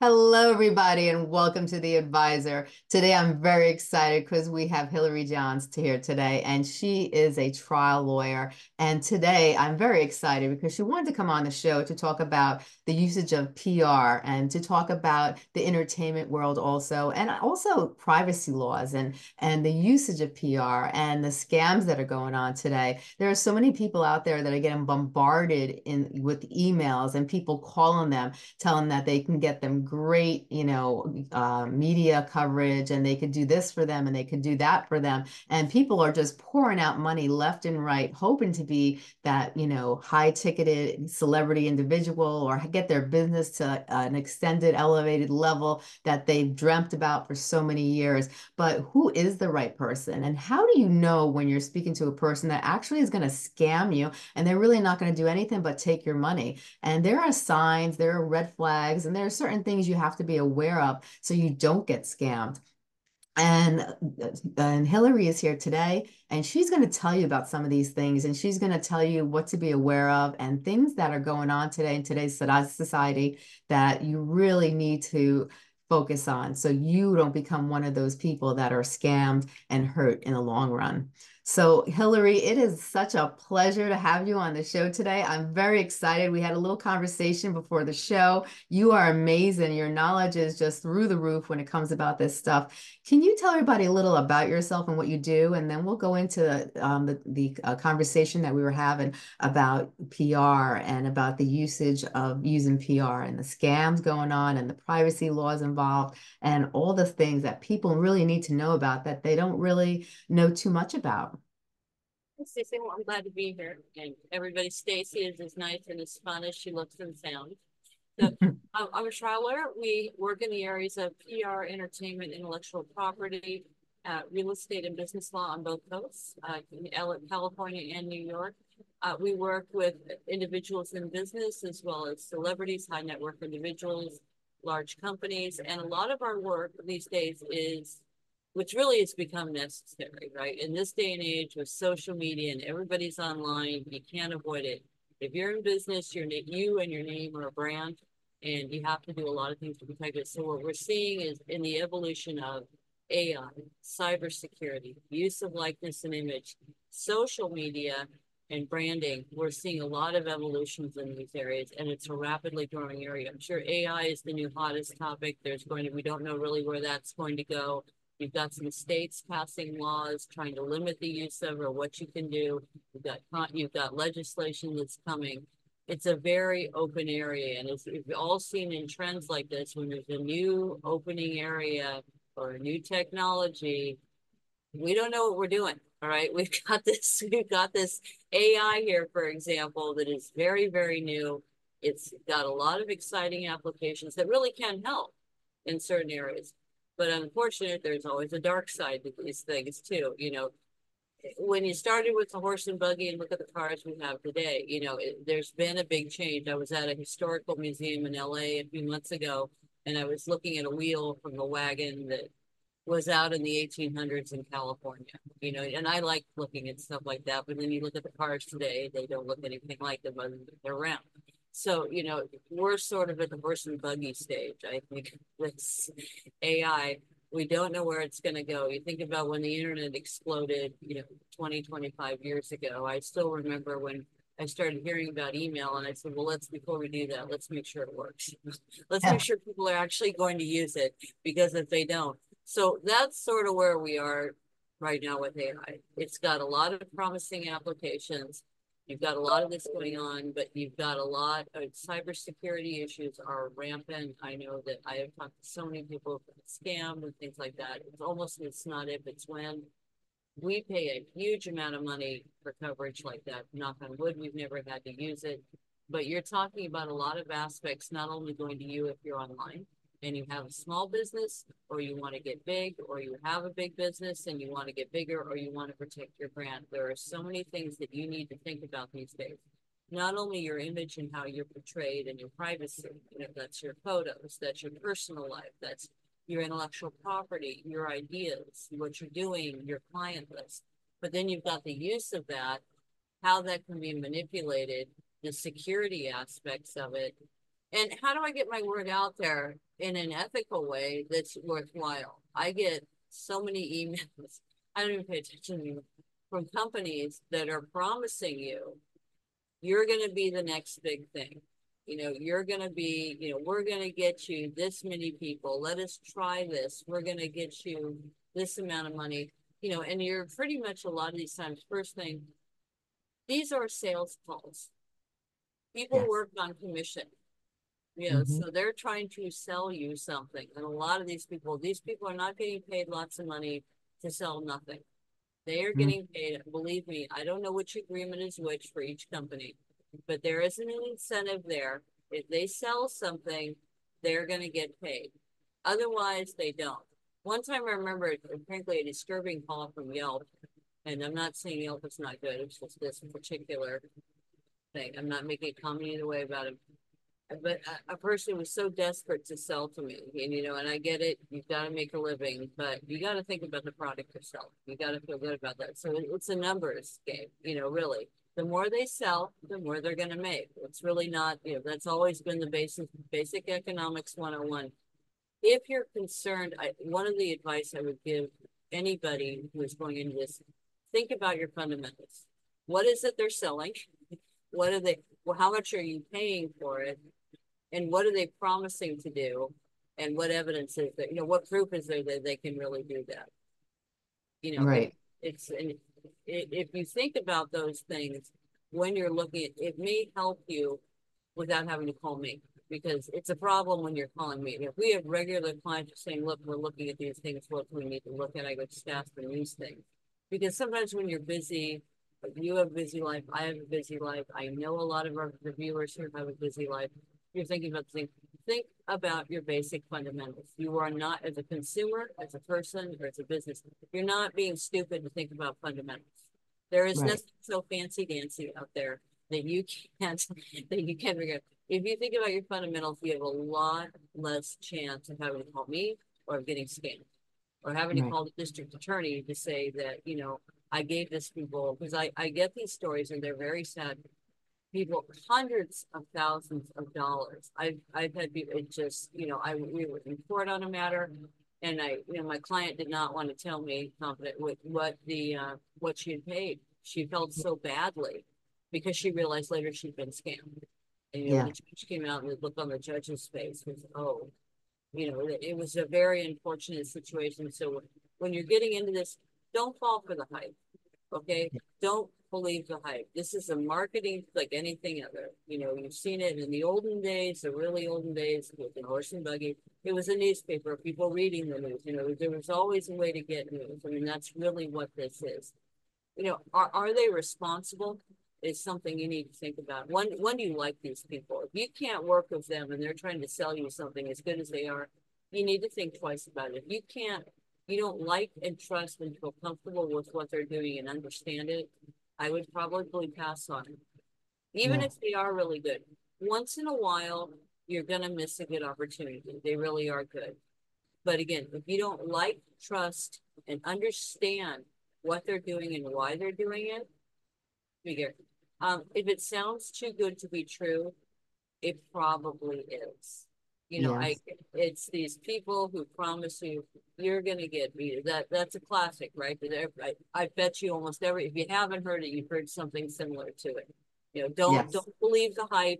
Hello, everybody, and welcome to The Advisor. Today, I'm very excited because we have Hillary Johns here today, and she is a trial lawyer. And today, I'm very excited because she wanted to come on the show to talk about the usage of PR and to talk about the entertainment world also, and also privacy laws and the usage of PR and the scams that are going on today. There are so many people out there that are getting bombarded with emails and people calling them, telling them that they can get them great, media coverage and they could do this for them and they could do that for them. And people are just pouring out money left and right, hoping to be that, high ticketed celebrity individual or get their business to an extended, elevated level that they've dreamt about for so many years. But who is the right person? And how do you know when you're speaking to a person that actually is going to scam you and they're really not going to do anything but take your money? And there are signs, there are red flags, and there are certain things you have to be aware of so you don't get scammed. And and Hillary is here today, and she's going to tell you about some of these things, and she's going to tell you what to be aware of and things that are going on today in today's society that you really need to focus on so you don't become one of those people that are scammed and hurt in the long run. So, Hillary, it is such a pleasure to have you on the show today. I'm very excited. We had a little conversation before the show. You are amazing. Your knowledge is just through the roof when it comes about this stuff. Can you tell everybody a little about yourself and what you do, and then we'll go into the conversation that we were having about PR and about the usage of using PR and the scams going on and the privacy laws involved and all the things that people really need to know about that they don't really know too much about. Stacey, well, I'm glad to be here. And everybody, Stacey is as nice and as fun as she looks and sounds. So I'm a trial lawyer. We work in the areas of PR, entertainment, intellectual property, real estate, and business law on both coasts, in California and New York. We work with individuals in business as well as celebrities, high net worth individuals, large companies. And a lot of our work these days is which really has become necessary, right? In this day and age with social media and everybody's online, you can't avoid it. If you're in business, you and your name are a brand, and you have to do a lot of things to protect it. So what we're seeing is in the evolution of AI, cybersecurity, use of likeness and image, social media, and branding, we're seeing a lot of evolutions in these areas, and it's a rapidly growing area. I'm sure AI is the new hottest topic. We don't know really where that's going to go. You've got some states passing laws trying to limit the use of or what you can do. You've got legislation that's coming. It's a very open area, and as we've all seen in trends like this, when there's a new opening area or a new technology, we don't know what we're doing. All right, we've got this AI here, for example, that is very, very new. It's got a lot of exciting applications that really can help in certain areas. But unfortunately, there's always a dark side to these things too. When you started with the horse and buggy and look at the cars we have today, there's been a big change. I was at a historical museum in LA a few months ago, and I was looking at a wheel from a wagon that was out in the 1800s in California, and I like looking at stuff like that. But then you look at the cars today, they don't look anything like them other than they're round. So, we're sort of at the horse and buggy stage, I think, with AI. We don't know where it's going to go. You think about when the internet exploded, 20, 25 years ago. I still remember when I started hearing about email and I said, well, before we do that, let's make sure it works. Let's make Yeah. sure people are actually going to use it, because if they don't. So that's sort of where we are right now with AI. It's got a lot of promising applications. You've got a lot of this going on, but you've got a lot of cybersecurity issues are rampant. I know that I have talked to so many people who scammed and things like that. It's not if, it's when. We pay a huge amount of money for coverage like that. Knock on wood, we've never had to use it. But you're talking about a lot of aspects, not only going to you if you're online and you have a small business, or you want to get big, or you have a big business and you want to get bigger, or you want to protect your brand. There are so many things that you need to think about these days. Not only your image and how you're portrayed and your privacy, that's your photos, that's your personal life, that's your intellectual property, your ideas, what you're doing, your client list. But then you've got the use of that, how that can be manipulated, the security aspects of it, And how do I get my word out there in an ethical way that's worthwhile? I get so many emails. I don't even pay attention anymore from companies that are promising you you're going to be the next big thing. You're going to be, we're going to get you this many people. Let us try this. We're going to get you this amount of money, and you're pretty much a lot of these times, first thing, these are sales calls. People Yes. work on commission. Hmm. So they're trying to sell you something. And a lot of these people are not getting paid lots of money to sell nothing. They are getting paid. Believe me, I don't know which agreement is which for each company, but there isn't an incentive there. If they sell something, they're going to get paid. Otherwise, they don't. One time I remember, frankly, a disturbing call from Yelp, and I'm not saying Yelp is not good. It's just this particular thing. I'm not making a comment either way about it, but a person was so desperate to sell to me, and I get it, you've got to make a living, but you got to think about the product yourself. You got to feel good about that. So it's a numbers game, really. The more they sell, the more they're going to make. It's really not, that's always been the basic economics 101. If you're concerned, one of the advice I would give anybody who is going into this, think about your fundamentals. What is it they're selling? What are they, well, how much are you paying for it? And what are they promising to do? And what evidence is there? What proof is there that they can really do that? Right. It's and if you think about those things when you're looking at it, may help you without having to call me, because it's a problem when you're calling me. If we have regular clients saying, look, we're looking at these things, what do we need to look at? I go, just ask for these things. Because sometimes when you're busy, you have a busy life, I have a busy life. I know a lot of our viewers here have a busy life. You're thinking about things. Think about your basic fundamentals. You are not, as a consumer, as a person, or as a business, you're not being stupid to think about fundamentals. There is Right. nothing so fancy dancy out there that you can't that you can't figure out. If you think about your fundamentals, you have a lot less chance of having to call me or of getting scammed or having to Right. call the district attorney to say that, I gave this people, because I get these stories and they're very sad. People, hundreds of thousands of dollars. I've had people, it just, we were in court on a matter, and my client did not want to tell me confident with what she had paid. She felt so badly because she realized later she'd been scammed. And the Yeah. judge came out, and the look on the judge's face was, oh, it was a very unfortunate situation. So when you're getting into this, don't fall for the hype. Okay. Don't believe the hype. This is a marketing like anything other. You've seen it in the olden days, the really olden days with the horse and buggy. It was a newspaper, people reading the news. There was always a way to get news. I mean, that's really what this is. Are they responsible? Is something you need to think about. When do you like these people? If you can't work with them and they're trying to sell you something as good as they are, you need to think twice about it. If you don't like and trust and feel comfortable with what they're doing and understand it, I would probably pass on it. Even Yeah. if they are really good. Once in a while, you're gonna miss a good opportunity. They really are good. But again, if you don't like, trust, and understand what they're doing and why they're doing it, figure. If it sounds too good to be true, it probably is. Yes. It's these people who promise you you're gonna get beat. That's a classic, right? I bet you almost if you haven't heard it, you've heard something similar to it. Yes. Don't believe the hype.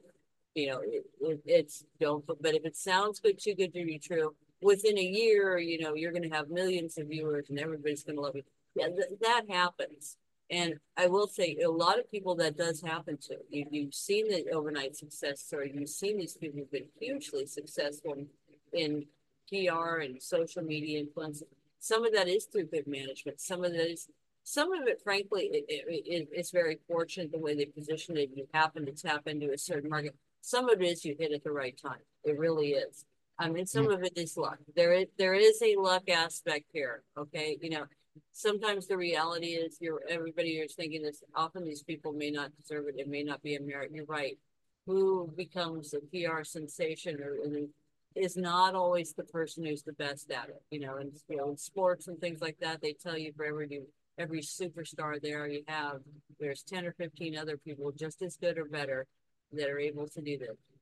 It's don't. But if it sounds too good to be true, within a year, you're gonna have millions of viewers and everybody's gonna love you. Yeah, that happens. And I will say, a lot of people that does happen to. You've seen the overnight success story. You've seen these people who've been hugely successful in PR and social media influence. Some of that is through good management. Some of it, frankly, it's very fortunate the way they position it. You happen to tap into a certain market. Some of it is you hit at the right time. It really is. I mean, some Yeah. of it is luck. There is a luck aspect here. Okay, sometimes the reality is everybody is thinking this. Often these people may not deserve it. It may not be a merit. You're right. Who becomes a PR sensation or is not always the person who's the best at it. And in sports and things like that, they tell you for every superstar there's 10 or 15 other people just as good or better that are able to do this.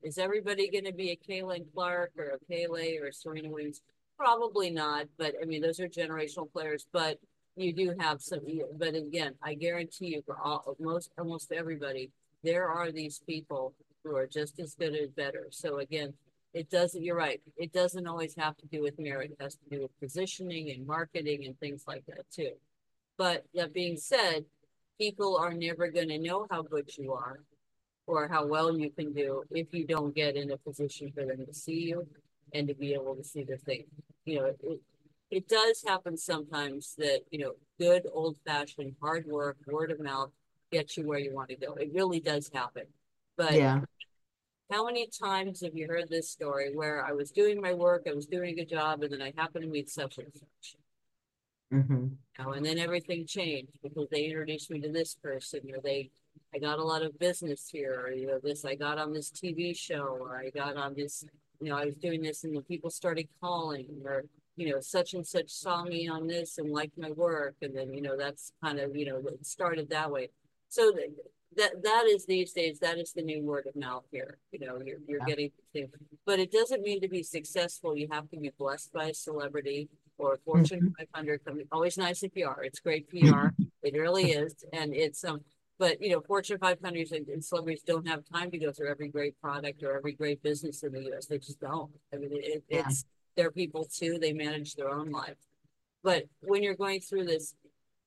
Is everybody going to be a Kaylin Clark or a Pele or a Serena Williams? Probably not, but I mean, those are generational players, but you do have some, but again, I guarantee you for almost everybody, there are these people who are just as good or better. So again, it doesn't, you're right. It doesn't always have to do with merit. It has to do with positioning and marketing and things like that too. But that being said, people are never going to know how good you are or how well you can do if you don't get in a position for them to see you and to be able to see the thing. You know, it does happen sometimes that, you know, good old fashioned hard work, word of mouth gets you where you want to go. It really does happen. But Yeah. how many times have you heard this story where I was doing my work, I was doing a good job, and then I happened to meet such and such? Mm-hmm. And then everything changed because they introduced me to this person, or I got a lot of business here, or I got on this TV show, or I got on this, I was doing this, and the people started calling, or such and such saw me on this and liked my work, and then that's kind of it started that way. So that is these days, that is the new word of mouth here. You're Yeah. getting things, but it doesn't mean to be successful. You have to be blessed by a celebrity or Fortune Mm-hmm. 500 company. Always nice PR. It's great PR. It really is, and it's but Fortune 500 and celebrities don't have time to go through every great product or every great business in the U.S. They just don't. I mean, Yeah. it's they're people too. They manage their own life. But when you're going through this,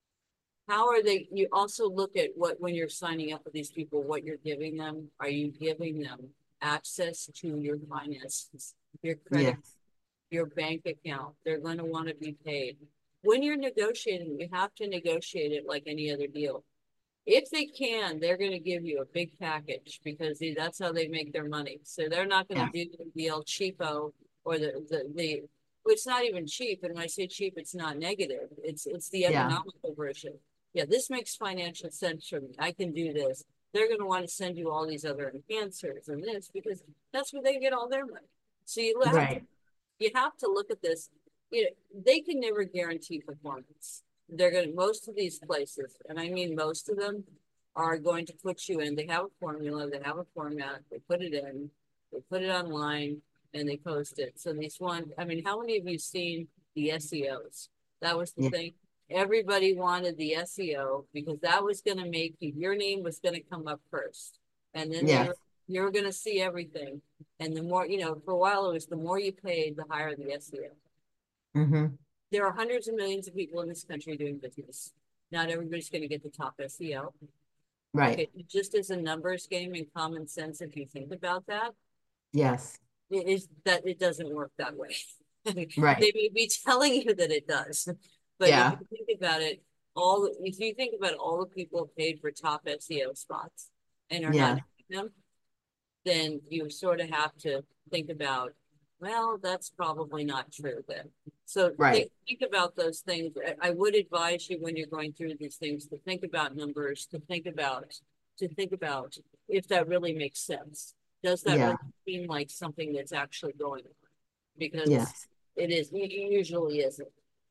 how are they? You also look at what when you're signing up with these people, what you're giving them. Are you giving them access to your finances, your credit, Yes. your bank account? They're going to want to be paid. When you're negotiating, you have to negotiate it like any other deal. If they can, they're going to give you a big package because that's how they make their money. So they're not going to Yeah. do the El Cheapo or the it's not even cheap. And when I say cheap, it's not negative. It's the Yeah. economical version. Yeah, this makes financial sense for me. I can do this. They're going to want to send you all these other enhancers and this because that's where they get all their money. So Right. you have to look at this. They can never guarantee performance. They're going to, most of these places, and I mean most of them, are going to put you in. They have a formula, they have a format, they put it in, they put it online, and they post it. So these one, I mean, how many of you seen the SEOs? That was the Yeah. thing. Everybody wanted the SEO because that was going to make you, your name was going to come up first. And then Yes. you're going to see everything. And the more, for a while, it was the more you paid, the higher the SEO. Mm-hmm. There are hundreds of millions of people in this country doing business. Not everybody's going to get the top SEO. Right. Okay, just as a numbers game and common sense, if you think about that, Yes. it is that it doesn't work that way. Right. They may be telling you that it does, but if Yeah. you think about it, if you think about all the people paid for top SEO spots and are not Yeah. doing them, then you sort of have to think about, well, that's probably not true then. So Right. think about those things. I would advise you when you're going through these things to think about numbers, to think about if that really makes sense. Does that Yeah. really seem like something that's actually going on? Because Yes. it usually isn't.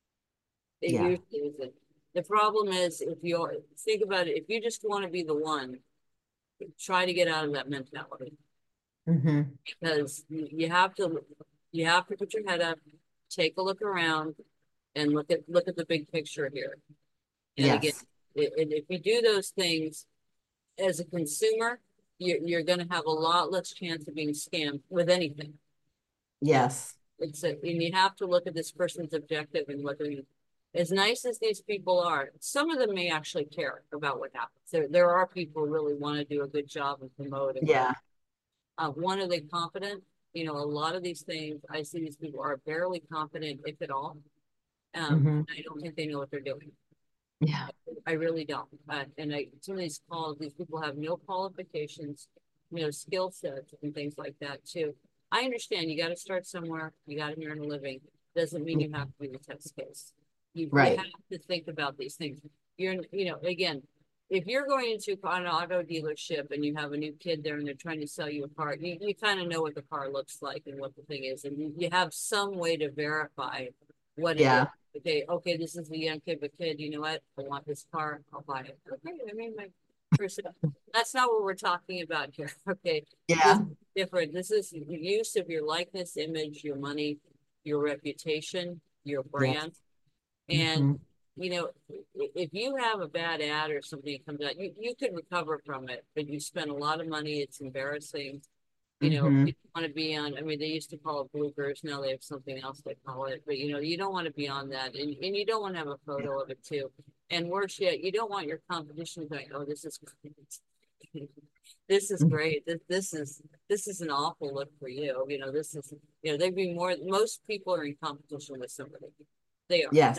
It Yeah. usually isn't. The problem is if you think about it, if you just want to be the one, try to get out of that mentality Mm-hmm. because you have to put your head up, take a look around, and look at the big picture here. And again, Yes. if you do those things as a consumer, you're going to have a lot less chance of being scammed with anything. And Yes. and you have to look at this person's objective and whether as nice as these people are, some of them may actually care about what happens. There are people who really want to do a good job and promote and Yeah. one, are they confident? A lot of these things, I see these people are barely confident, if at all. Mm-hmm. I don't think they know what they're doing. Yeah. I really don't. Some of these calls, these people have no qualifications, skill sets and things like that too. I understand you got to start somewhere. You got to earn a living. Doesn't mean you have to be the test case. You Right. have to think about these things. Again, if you're going into an auto dealership and you have a new kid there and they're trying to sell you a car, you kind of know what the car looks like and what the thing is, and you have some way to verify what it is. Yeah. Okay, this is the young kid, but kid, you know what? I want this car, I'll buy it. Okay, I mean, my person. That's not what we're talking about here. Okay, this Yeah. different. This is the use of your likeness, image, your money, your reputation, your Yes. brand. And, Mm-hmm. you know, if you have a bad ad or something that comes out, you could recover from it, but you spend a lot of money. It's embarrassing. You know, Mm-hmm. you don't want to be on, I mean, they used to call it bloopers. Now they have something else they call it, but you know, you don't want to be on that. And you don't want to have a photo of it too. And worse yet, you don't want your competition going, oh, this is great. This is great. This is an awful look for you. You know, this is, you know, they'd be more, most people are in competition with somebody. They are. Yes.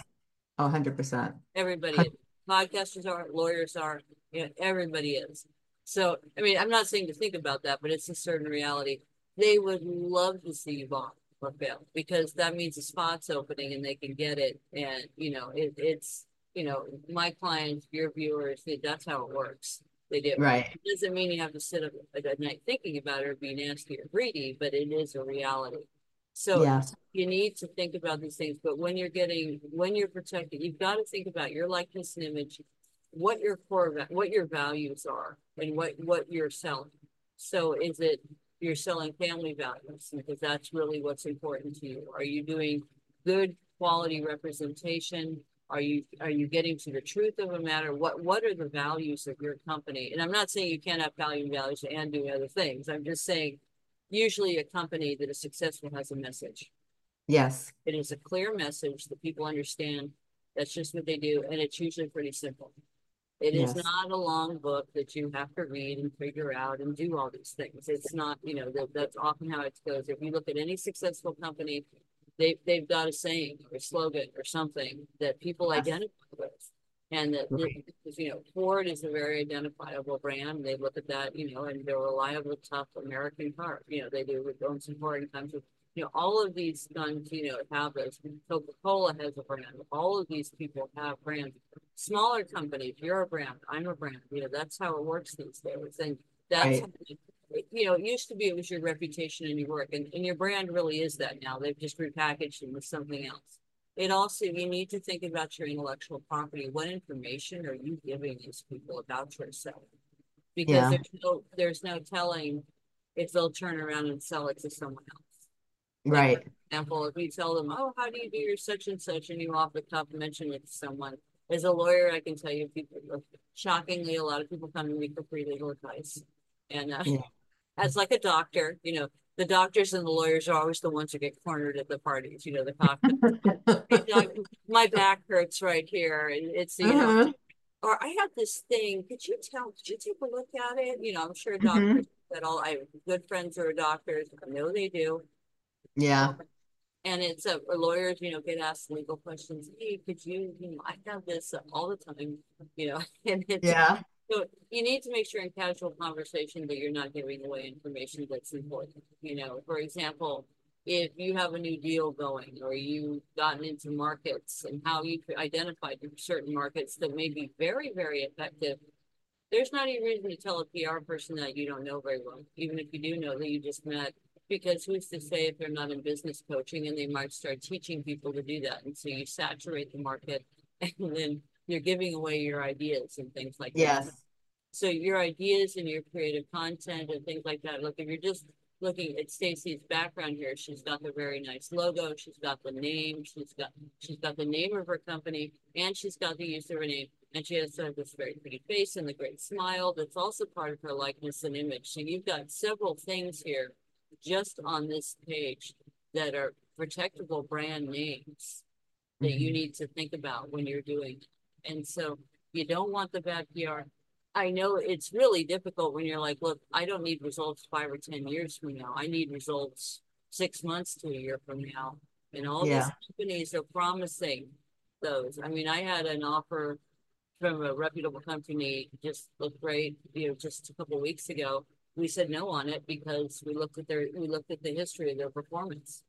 100%. Everybody is. Podcasters are, lawyers are, you know, everybody is. So, I mean, I'm not saying to think about that, but it's a certain reality. They would love to see you bomb or fail because that means a spot's opening and they can get it. And, you know, it's, you know, my clients, your viewers, that's how it works. They do. Right. It doesn't mean you have to sit up at night thinking about it or be nasty or greedy, but it is a reality. So Yes. you need to think about these things, but when you're protected, you've got to think about your likeness and image, what your what your values are and what you're selling. So is it you're selling family values because that's really what's important to you? Are you doing good quality representation? Are you getting to the truth of a matter? What are the values of your company? And I'm not saying you can't have values and do other things. I'm just saying usually a company that is successful has a message. Yes. It is a clear message that people understand. That's just what they do. And it's usually pretty simple. It is Yes. not a long book that you have to read and figure out and do all these things. It's not, you know, that's often how it goes. If you look at any successful company, they've got a saying or a slogan or something that people Yes. identify with. And that, Right. you know, Ford is a very identifiable brand. They look at that, you know, and they're a reliable, tough American car. You know, they do with own supporting countries. You know, all of these guns, you know, have those. Coca-Cola has a brand. All of these people have brands. Smaller companies, you're a brand, I'm a brand. You know, that's how it works these days. And that's how, Right. you know, it used to be it was your reputation and your work, and your brand really is that now. They've just repackaged it with something else. It also, you need to think about your intellectual property. What information are you giving these people about yourself? Because Yeah. there's no telling if they'll turn around and sell it to someone else. Like, for Right. example, if you tell them, oh, how do you do your such and such, and you off the cuff mention it to someone, as a lawyer, I can tell you, people, shockingly, a lot of people come to me for free legal advice. And Yeah. as like a doctor, you know, the doctors and the lawyers are always the ones who get cornered at the parties, you know, the cop. Hey, doc, my back hurts right here. And it's, you know, Uh-huh. or I have this thing. Could you take a look at it? You know, I'm sure doctors Hmm. that all, I have good friends who are doctors. I know they do. Yeah. And it's lawyers, you know, get asked legal questions. Hey, could you know, I have this all the time, you know, and it's, Yeah. so you need to make sure in casual conversation that you're not giving away information that's important. You know, for example, if you have a new deal going or you've gotten into markets and how you identified certain markets that may be very, very effective, there's not any reason to tell a PR person that you don't know very well, even if you do know that you just met, because who's to say if they're not in business coaching and they might start teaching people to do that. And so you saturate the market and then you're giving away your ideas and things like that. Yes. So your ideas and your creative content and things like that. Look, if you're just looking at Stacy's background here, she's got the very nice logo, she's got the name, she's got the name of her company, and she's got the use of her name. And she has this very pretty face and the great smile that's also part of her likeness and image. So you've got several things here just on this page that are protectable brand names that you Hmm. need to think about when you're doing it. And so you don't want the bad PR. I know it's really difficult when you're like, look, I don't need results 5 or 10 years from now. I need results 6 months to a year from now. And all these Yeah. companies are promising those. I mean, I had an offer from a reputable company just looked great, you know, just a couple of weeks ago. We said no on it because we looked at the history of their performance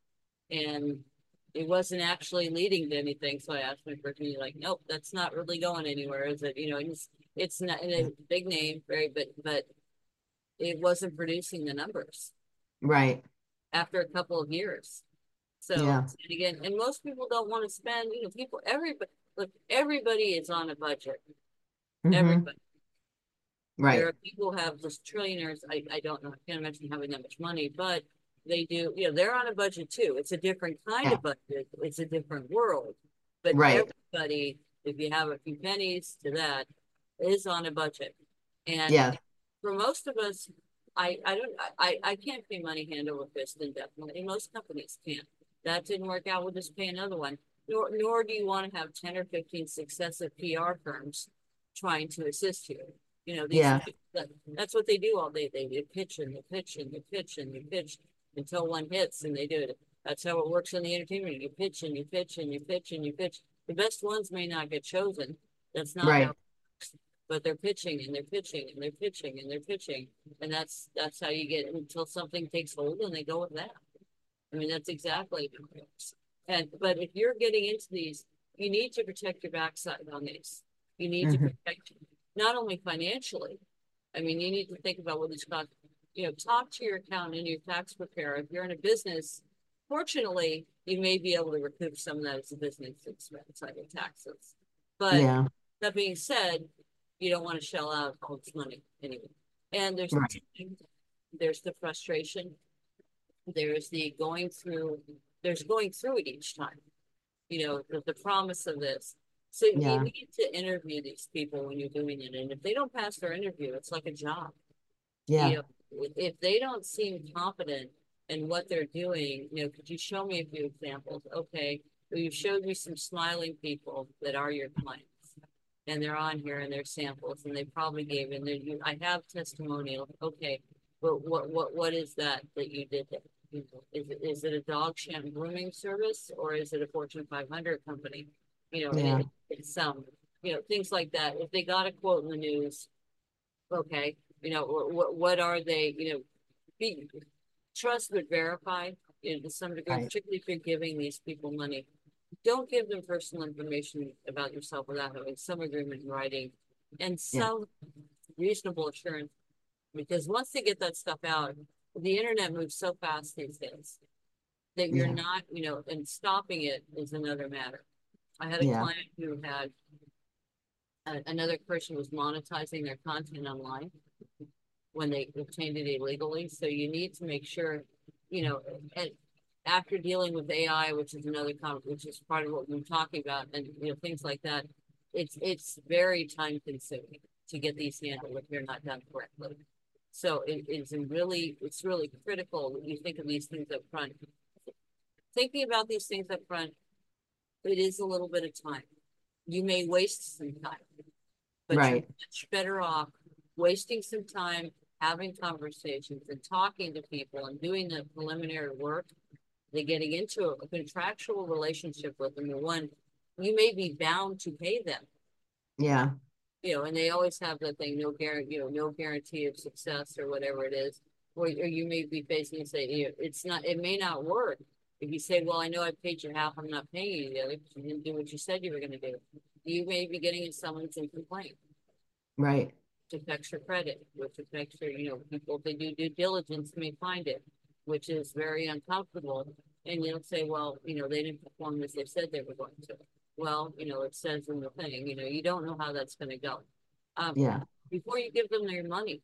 and it wasn't actually leading to anything. So I asked my person, like, nope, that's not really going anywhere, is it? You know, it's not a big name, very, but it wasn't producing the numbers Right. after a couple of years. So, Yeah. and again, and most people don't want to spend, you know, everybody, look, everybody is on a budget. Hmm. Everybody. Right. There are people who have just trillionaires. I don't know. I can't imagine having that much money, but they do, they're on a budget too. It's a different kind Yeah. of budget. It's a different world. But Right. everybody, if you have a few pennies to that, is on a budget. And Yeah. for most of us, I don't I can't pay money hand over fist indefinitely. Most companies can't. That didn't work out, we'll just pay another one. Nor do you want to have 10 or 15 successive PR firms trying to assist you. These Yeah. that's what they do all day. They pitch and they pitch and they pitch and they pitch until one hits and they do it. That's how it works in the entertainment. You pitch and you pitch and you pitch and you pitch. The best ones may not get chosen. That's not how Right. it works. But they're pitching and they're pitching and they're pitching and they're pitching. And that's how you get until something takes hold and they go with that. I mean, that's exactly how it works. But if you're getting into these, you need to protect your backside on these. You need to Hmm. protect not only financially. I mean, you need to think about what it's cost. Talk to your accountant and your tax preparer. If you're in a business, fortunately, you may be able to recoup some of that as a business expense on your taxes. But Yeah. that being said, you don't want to shell out all this money anyway. And Right. there's the frustration. There's the going through it each time. The promise of this. So you Yeah. need to interview these people when you're doing it. And if they don't pass their interview, it's like a job. You Yeah. know, if they don't seem competent in what they're doing, could you show me a few examples? Okay, well, you showed me some smiling people that are your clients. And they're on here and they're samples and they probably gave and I have testimonials. Okay, but what is that you did there? Is it a dog shampoo grooming service or is it a Fortune 500 company? And Yeah. it's some, things like that. If they got a quote in the news, okay, what are they, be, trust but verify, to some degree, Right. particularly if you're giving these people money. Don't give them personal information about yourself without having some agreement in writing and Yeah. some reasonable assurance. Because once they get that stuff out, the internet moves so fast these days that you're Yeah. not, and stopping it is another matter. I had a Yeah. client who had another person was monetizing their content online when they obtained it illegally. So you need to make sure, and after dealing with AI, which is which is part of what we're talking about, and things like that, it's very time consuming to get these handled if they're not done correctly. So it's really critical that you think of these things up front. Thinking about these things up front, it is a little bit of time. You may waste some time, but you're Right. much better off wasting some time having conversations and talking to people and doing the preliminary work than getting into a contractual relationship with them. One, you may be bound to pay them, Yeah. and they always have that thing, no guarantee, no guarantee of success or whatever it is. Or you may be facing and say, it may not work. If you say, well, I know I paid you half, I'm not paying you the other because you didn't do what you said you were going to do. You may be getting a summons and complaint, Right. which affects your credit, which affects your, people, if they do due diligence, may find it, which is very uncomfortable. And you'll say, well, they didn't perform as they said they were going to. Well, it says in the thing, you don't know how that's going to go. Um, Yeah. before you give them their money,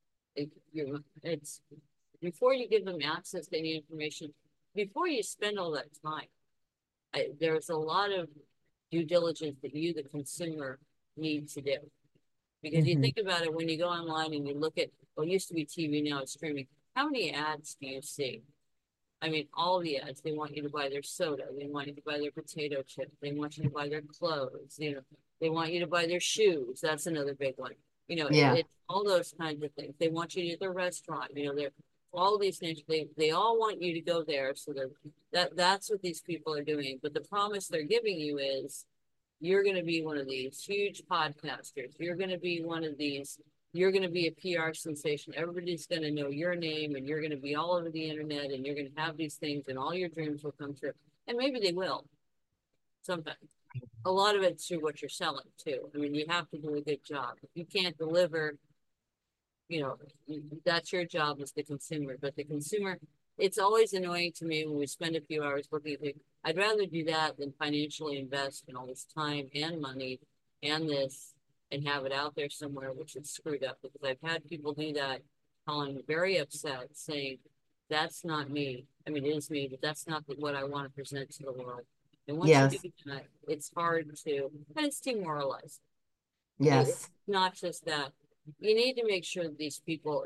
it's before you give them access to any information, before you spend all that time, there's a lot of due diligence that you, the consumer, need to do. Because you Hmm. think about it when you go online and you look at, well, it used to be TV, now it's streaming. How many ads do you see? I mean, all the ads, they want you to buy their soda. They want you to buy their potato chips. They want you to buy their clothes. They want you to buy their shoes. That's another big one. Yeah. It's all those kinds of things. They want you to the restaurant. They're all these things. They all want you to go there. So that's what these people are doing. But the promise they're giving you is you're going to be one of these huge podcasters. You're going to be one of these. You're going to be a PR sensation. Everybody's going to know your name and you're going to be all over the internet and you're going to have these things and all your dreams will come true. And maybe they will sometimes. A lot of it's through what you're selling too. I mean, you have to do a good job. If you can't deliver, you know, that's your job as the consumer. But the consumer, it's always annoying to me when we spend a few hours looking at it. I'd rather do that than financially invest in all this time and money and this and have it out there somewhere, which is screwed up because I've had people do that, calling very upset, saying, that's not me. I mean, it is me, but that's not what I want to present to the world. And once you do Yes. that, it's hard to, and it's demoralizing. It's Yes. not just that. You need to make sure that these people,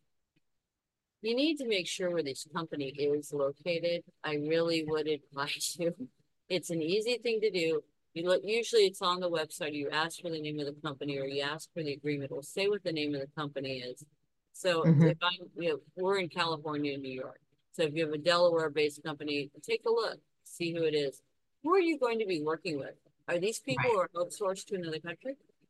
you need to make sure where this company is located. I really would advise you. It's an easy thing to do. You look, usually it's on the website. You ask for the name of the company or you ask for the agreement. It'll say what the name of the company is. So Mm-hmm. if I'm, we're in California and New York. So if you have a Delaware-based company, take a look, see who it is. Who are you going to be working with? Are these people who Right. are outsourced to another country?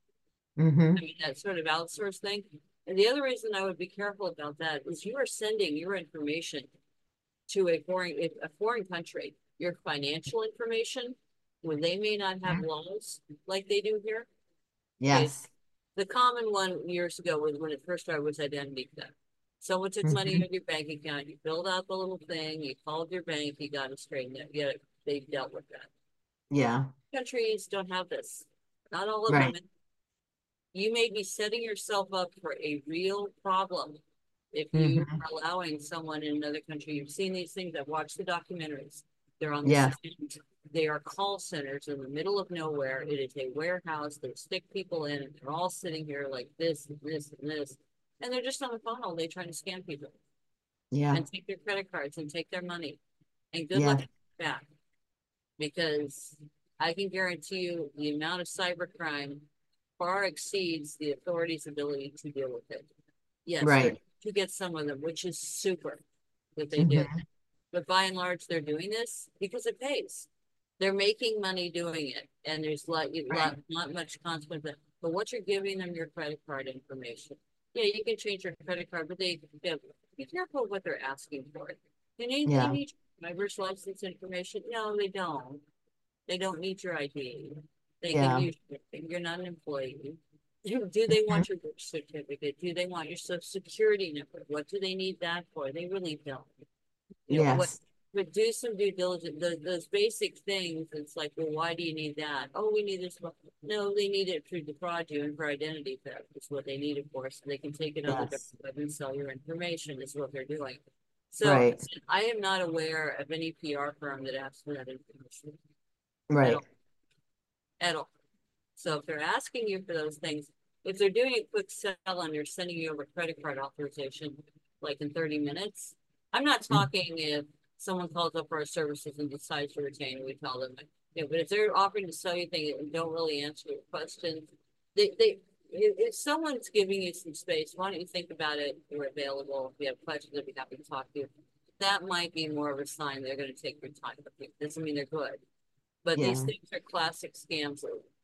I Mm-hmm. mean, that sort of outsource thing. And the other reason I would be careful about that is you are sending your information to a foreign country, your financial information, when they may not have laws like they do here. Okay. Yes. The common one years ago was when it first started was identity theft. Someone took money Mm-hmm. out of your bank account, you filled out the little thing, you called your bank, you got it straightened out. Yeah, they dealt with that. Yeah. Countries don't have this. Not all of them. Right. You may be setting yourself up for a real problem if you Mm-hmm. are allowing someone in another country. You've seen these things. I've watched the documentaries. They're on the Yes. stand. They are call centers in the middle of nowhere. It is a warehouse. They stick people in, and they're all sitting here like this and this and this. And they're just on the phone all day trying to scam people Yeah. and take their credit cards and take their money. And good luck Yes. getting it back because I can guarantee you the amount of cybercrime far exceeds the authorities' ability to deal with it. Yes, they're Right. to get some of them, which is super that they do. Mm-hmm. But by and large, they're doing this because it pays. They're making money doing it, and there's Right. not much consequence. But what you're giving them your credit card information. Yeah, you can change your credit card, but be careful what they're asking for. They Yeah. need your driver's license information. No, they don't. They don't need your ID. They give Yeah. you, you're not an employee. Do they Mm-hmm. want your birth certificate? Do they want your social security number? What do they need that for? They really don't. What, Yes. but do some due diligence. Those basic things. It's like, well, why do you need that? Oh, we need this. No, they need it to defraud you and for identity theft. Is what they need it for, so they can take it on the dark Yes. web and sell your information. Is what they're doing. So Right. I am not aware of any PR firm that asks for that information at Right. all. At all. So if they're asking you for those things, if they're doing a quick sell and they're sending you over credit card authorization, like in 30 minutes, I'm not Mm-hmm. talking if someone calls up for our services and decides to retain, we tell them, but if they're offering to sell you things and don't really answer your questions, if someone's giving you some space, why don't you think about it? You're available. If you have questions, I'd be happy to talk to you. That might be more of a sign they're going to take your time. Doesn't mean they're good. But these Yeah. things are classic scams.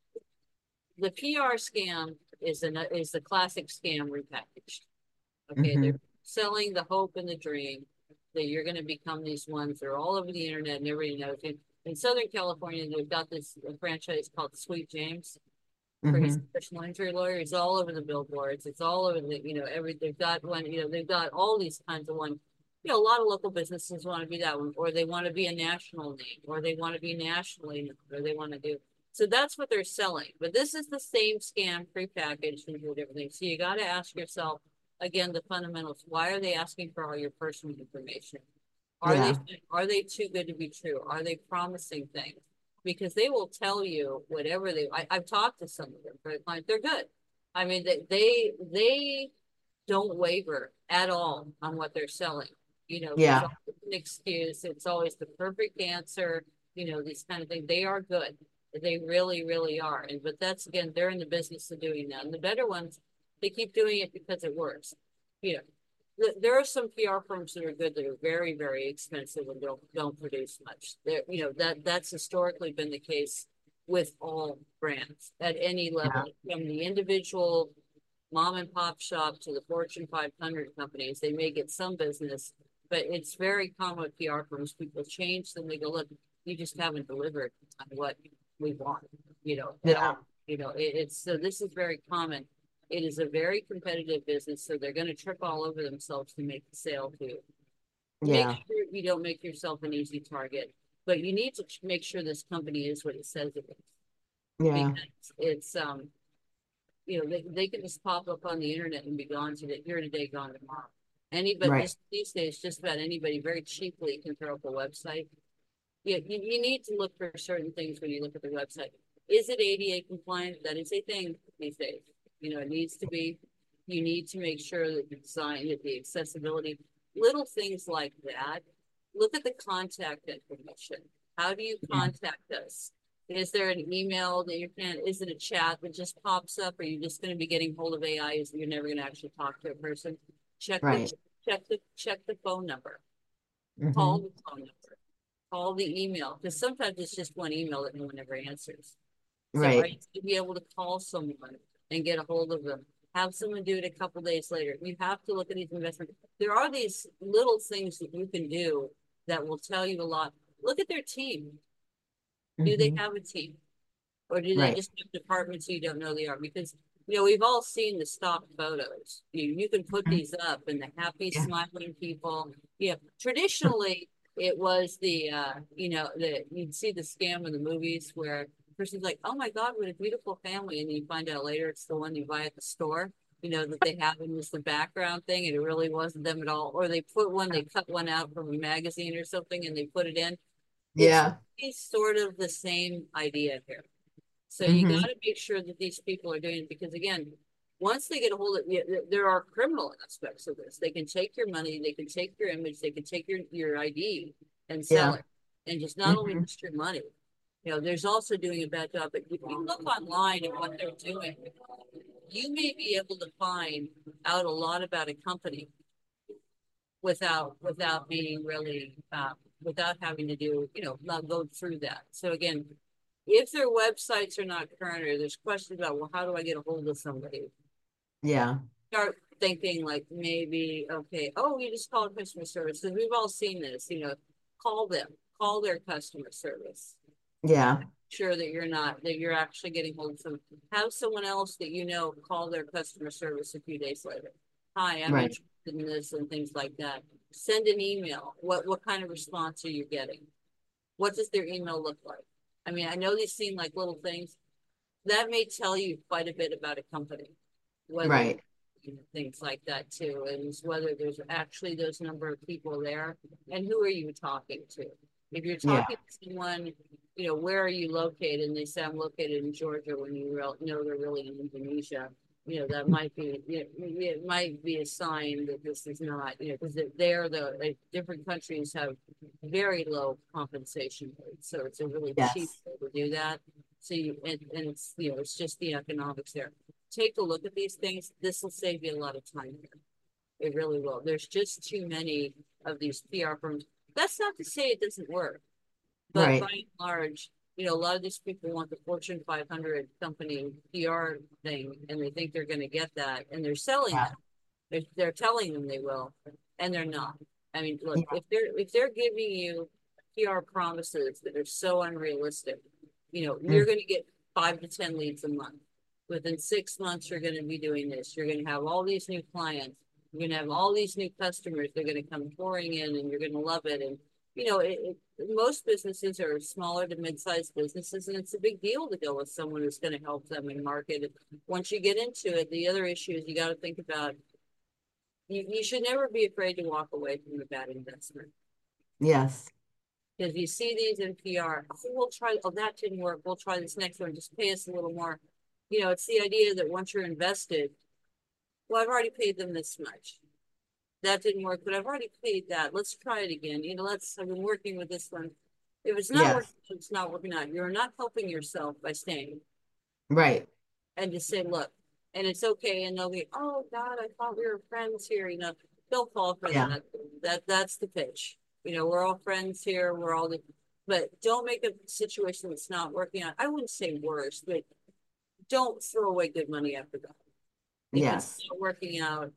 The PR scam is the classic scam repackaged. Okay, Mm-hmm. they're selling the hope and the dream that you're going to become these ones. They're all over the internet and everybody knows it. In Southern California, they've got this franchise called Sweet James, where he's Mm-hmm. a personal injury lawyer. He's all over the billboards. It's all over the, they've got one, they've got all these kinds of one. A lot of local businesses want to be that one, or they want to be a national name, or they want to be nationally known, or they want to do. So that's what they're selling. But this is the same scam prepackaged into a different thing. So you got to ask yourself, again, the fundamentals. Why are they asking for all your personal information? Are they Yeah. are they too good to be true? Are they promising things? Because they will tell you whatever I've talked to some of them, but they're good. I mean, they don't waver at all on what they're selling. There's Yeah. always an excuse. It's always the perfect answer. These kind of things. They are good. They really, really are. But that's again, they're in the business of doing that. And the better ones, they keep doing it because it works. You there are some PR firms that are good that are very, very expensive and don't produce much. That's historically been the case with all brands at any Yeah. level, from the individual mom and pop shop to the Fortune 500 companies. They may get some business, but it's very common with PR firms. People change them. They go, look, you just haven't delivered on what we want, at Yeah. all. It's so this is very common. It is a very competitive business, so they're going to trip all over themselves to make the sale too. Make Yeah. sure you don't make yourself an easy target, but you need to make sure this company is what it says it is Yeah. because it's they can just pop up on the internet and be gone today, here today, gone tomorrow. Anybody, Right. just these days, just about anybody very cheaply can throw up a website. Yeah, you need to look for certain things when you look at the website. Is it ADA compliant? That is a thing these days. It needs to be. You need to make sure that the design, that the accessibility, little things like that. Look at the contact information. How do you Yeah. contact us? Is there an email that you can, is it a chat that just pops up? Or are you just going to be getting hold of AI? Is you're never going to actually talk to a person? Check the, Right. check the phone number. Call Mm-hmm. the phone number. Call the email, because sometimes it's just one email that no one ever answers. So are Right. you to be able to call someone and get a hold of them? Have someone do it a couple days later. You have to look at these investments. There are these little things that you can do that will tell you a lot. Look at their team. Do they Mm-hmm. have a team? Or do they Right. just have departments you don't know they are? Because we've all seen the stock photos. You can put Mhm. these up and the happy, Yeah. smiling people. Traditionally it was the you'd see the scam in the movies where the person's like, oh my God, what a beautiful family. And you find out later it's the one you buy at the store, that they have in as the background thing, and it really wasn't them at all. Or they cut one out from a magazine or something and they put it in. It's Yeah. sort of the same idea here. So you got Mm-hmm. to make sure that these people are doing it, because again, once they get a hold of it, there are criminal aspects of this. They can take your money, they can take your image, they can take your ID and sell Yeah. it, and just not only Mm-hmm. just your money. There's also doing a bad job. But if you look online at what they're doing, you may be able to find out a lot about a company without being really without having to do not go through that. So again, if their websites are not current, or there's questions about, well, how do I get a hold of somebody, Yeah. start thinking like, maybe, okay, oh, you just call customer service, because we've all seen this. Call them, call their customer service, Yeah. sure that you're actually getting hold of them. Have someone else that call their customer service a few days later. Hi, I'm Right. interested in this, and things like that. Send an email. What kind of response are you getting? What does their email look like? I mean, I know these seem like little things. That may tell you quite a bit about a company, whether Right. things like that too, and whether there's actually those number of people there, and who are you talking to. If you're Yeah. talking to someone, where are you located, and they say I'm located in Georgia, when you know they're really in Indonesia, that might be, it might be a sign that this is not, because they're like, different countries have very low compensation rates, so it's a really cheap Yes. way to do that. So and it's it's just the economics there. Take a look at these things. This will save you a lot of time here. It really will. There's just too many of these PR firms. That's not to say it doesn't work, but by Right. and large, a lot of these people want the Fortune 500 company PR thing, and they think they're going to get that, and they're selling Yeah. them. They're telling them they will, and they're not. I mean, look, Yeah. if they're giving you PR promises that are so unrealistic, you're Mm. going to get 5 to 10 leads a month. Within 6 months, you're going to be doing this. You're going to have all these new clients. You're going to have all these new customers. They're going to come pouring in, and you're going to love it. And most businesses are smaller to mid-sized businesses, and it's a big deal to go with someone who's going to help them and market it. Once you get into it, the other issue is you got to think about, you should never be afraid to walk away from a bad investment. Yes. Because you see these in PR, oh, we'll try, oh, that didn't work, we'll try this next one, just pay us a little more. It's the idea that once you're invested, well, I've already paid them this much. That didn't work, but I've already paid that. Let's try it again. I've been working with this one. If it's not Yes. working, it's not working out. You're not helping yourself by staying, Right. and just say, look, and it's okay. And they'll be, oh God, I thought we were friends here. They'll fall for Yeah. that. That's the pitch. We're all friends here. But don't make a situation that's not working out. I wouldn't say worse, but don't throw away good money after that. If it's Yes. not working out,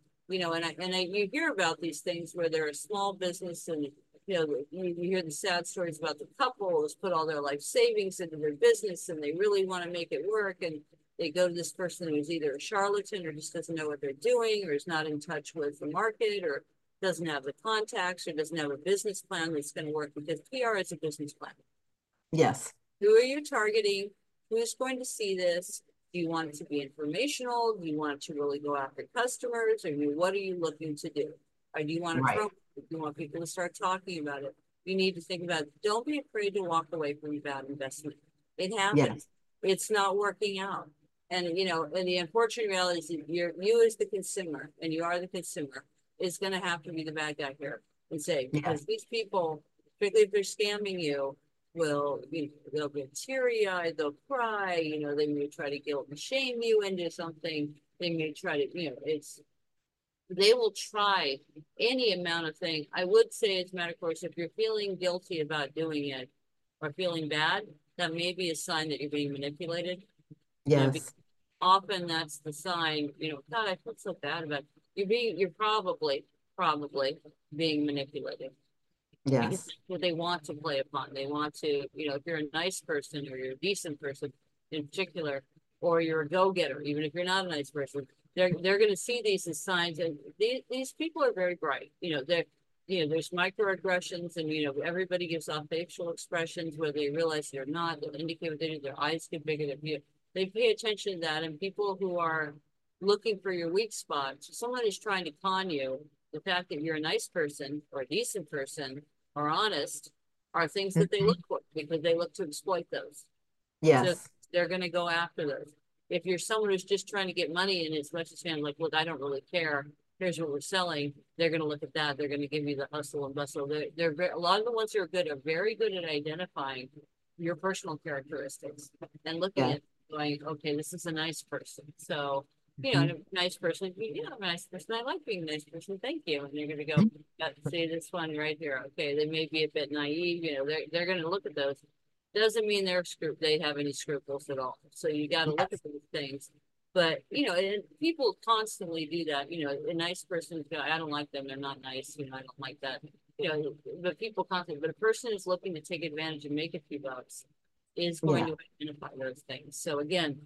you hear about these things where they're a small business, and you hear the sad stories about the couple who's put all their life savings into their business, and they really want to make it work, and they go to this person who's either a charlatan, or just doesn't know what they're doing, or is not in touch with the market, or doesn't have the contacts, or doesn't have a business plan that's going to work, because PR is a business plan. Yes. Who are you targeting? Who's going to see this? Do you want it to be informational? Do you want it to really go after customers? Or what are you looking to do? Or do you want to Right. promote it? Do you want people to start talking about it? You need to think about it. Don't be afraid to walk away from a bad investment. It happens. Yes. It's not working out. And you know, and the unfortunate reality is that you as the consumer, and you are the consumer, is going to have to be the bad guy here and say, Yes. because these people, particularly if they're scamming you, will, you know, they'll get teary-eyed, they'll cry, you know, they may try to guilt and shame you into something. They may try to, you know, they will try any amount of thing. I would say, as a matter of course, if you're feeling guilty about doing it or feeling bad, that may be a sign that you're being manipulated. You know, Yes. often that's the sign, you know, God, I feel so bad about it. You're probably being manipulated, because Yes. that's what they want to play upon. They want to, you know, if you're a nice person or you're a decent person in particular, or you're a go-getter, even if you're not a nice person, they're going to see these as signs. And these people are very bright. You know, there's microaggressions, and you know, everybody gives off facial expressions where they realize they're not. They'll indicate what they do. Their eyes get bigger. They pay attention to that, and people who are looking for your weak spots, someone is trying to con you. The fact that you're a nice person or a decent person or honest are things that they Mhm. look for, because they look to exploit those. So Yes. they're going to go after those. If you're someone who's just trying to get money and as much as saying like, look, I don't really care, here's what we're selling, they're going to look at that. They're going to give you the hustle and bustle. A lot of the ones who are good are very good at identifying your personal characteristics and looking Yes. at going, okay, this is a nice person. So, you know, and Mhm. a nice person, I'm a nice person. I like being a nice person. Thank you. And they're going to go, see this one right here. Okay, they may be a bit naive. You know, they're going to look at those. Doesn't mean they have any scruples at all. So you got to look Yes. at these things. But you know, and people constantly do that. You know, a nice person, I don't like them. They're not nice. You know, I don't like that. You know, but people constantly. But a person is looking to take advantage and make a few bucks is going Yeah. to identify those things. So again,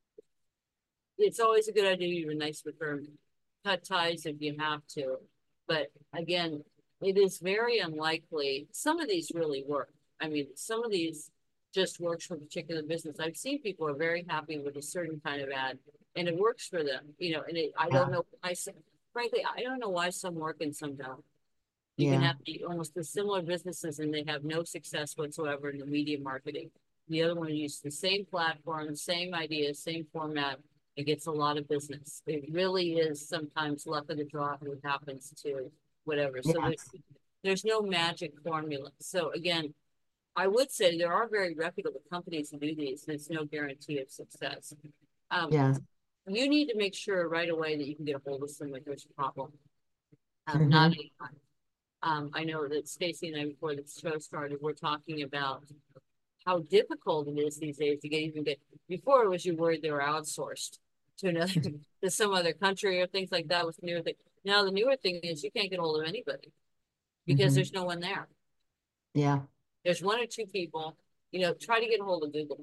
it's always a good idea to be nice with them. Cut ties if you have to. But again, it is very unlikely. Some of these really work. I mean, some of these just works for a particular business. I've seen people are very happy with a certain kind of ad, and it works for them. You know, and I don't Yeah. know. Frankly, I don't know why some work and some don't. You can Yeah. have almost the similar businesses and they have no success whatsoever in the media marketing. The other one uses the same platform, same idea, same format. It gets a lot of business. It really is sometimes luck of the draw what happens to whatever. So Yes. there's no magic formula. So again, I would say there are very reputable companies who do these, and it's no guarantee of success. Um, Yes. you need to make sure right away that you can get a hold of someone if there's a problem. Not Hmm. anytime. I know that Stacy and I, before the show started, we're talking about how difficult it is these days to get. Before it was you worried they were outsourced to another to some other country or things like that was the newer thing. Now the newer thing is you can't get hold of anybody because Hmm. there's no one there. Yeah. There's one or two people. You know, try to get hold of Google.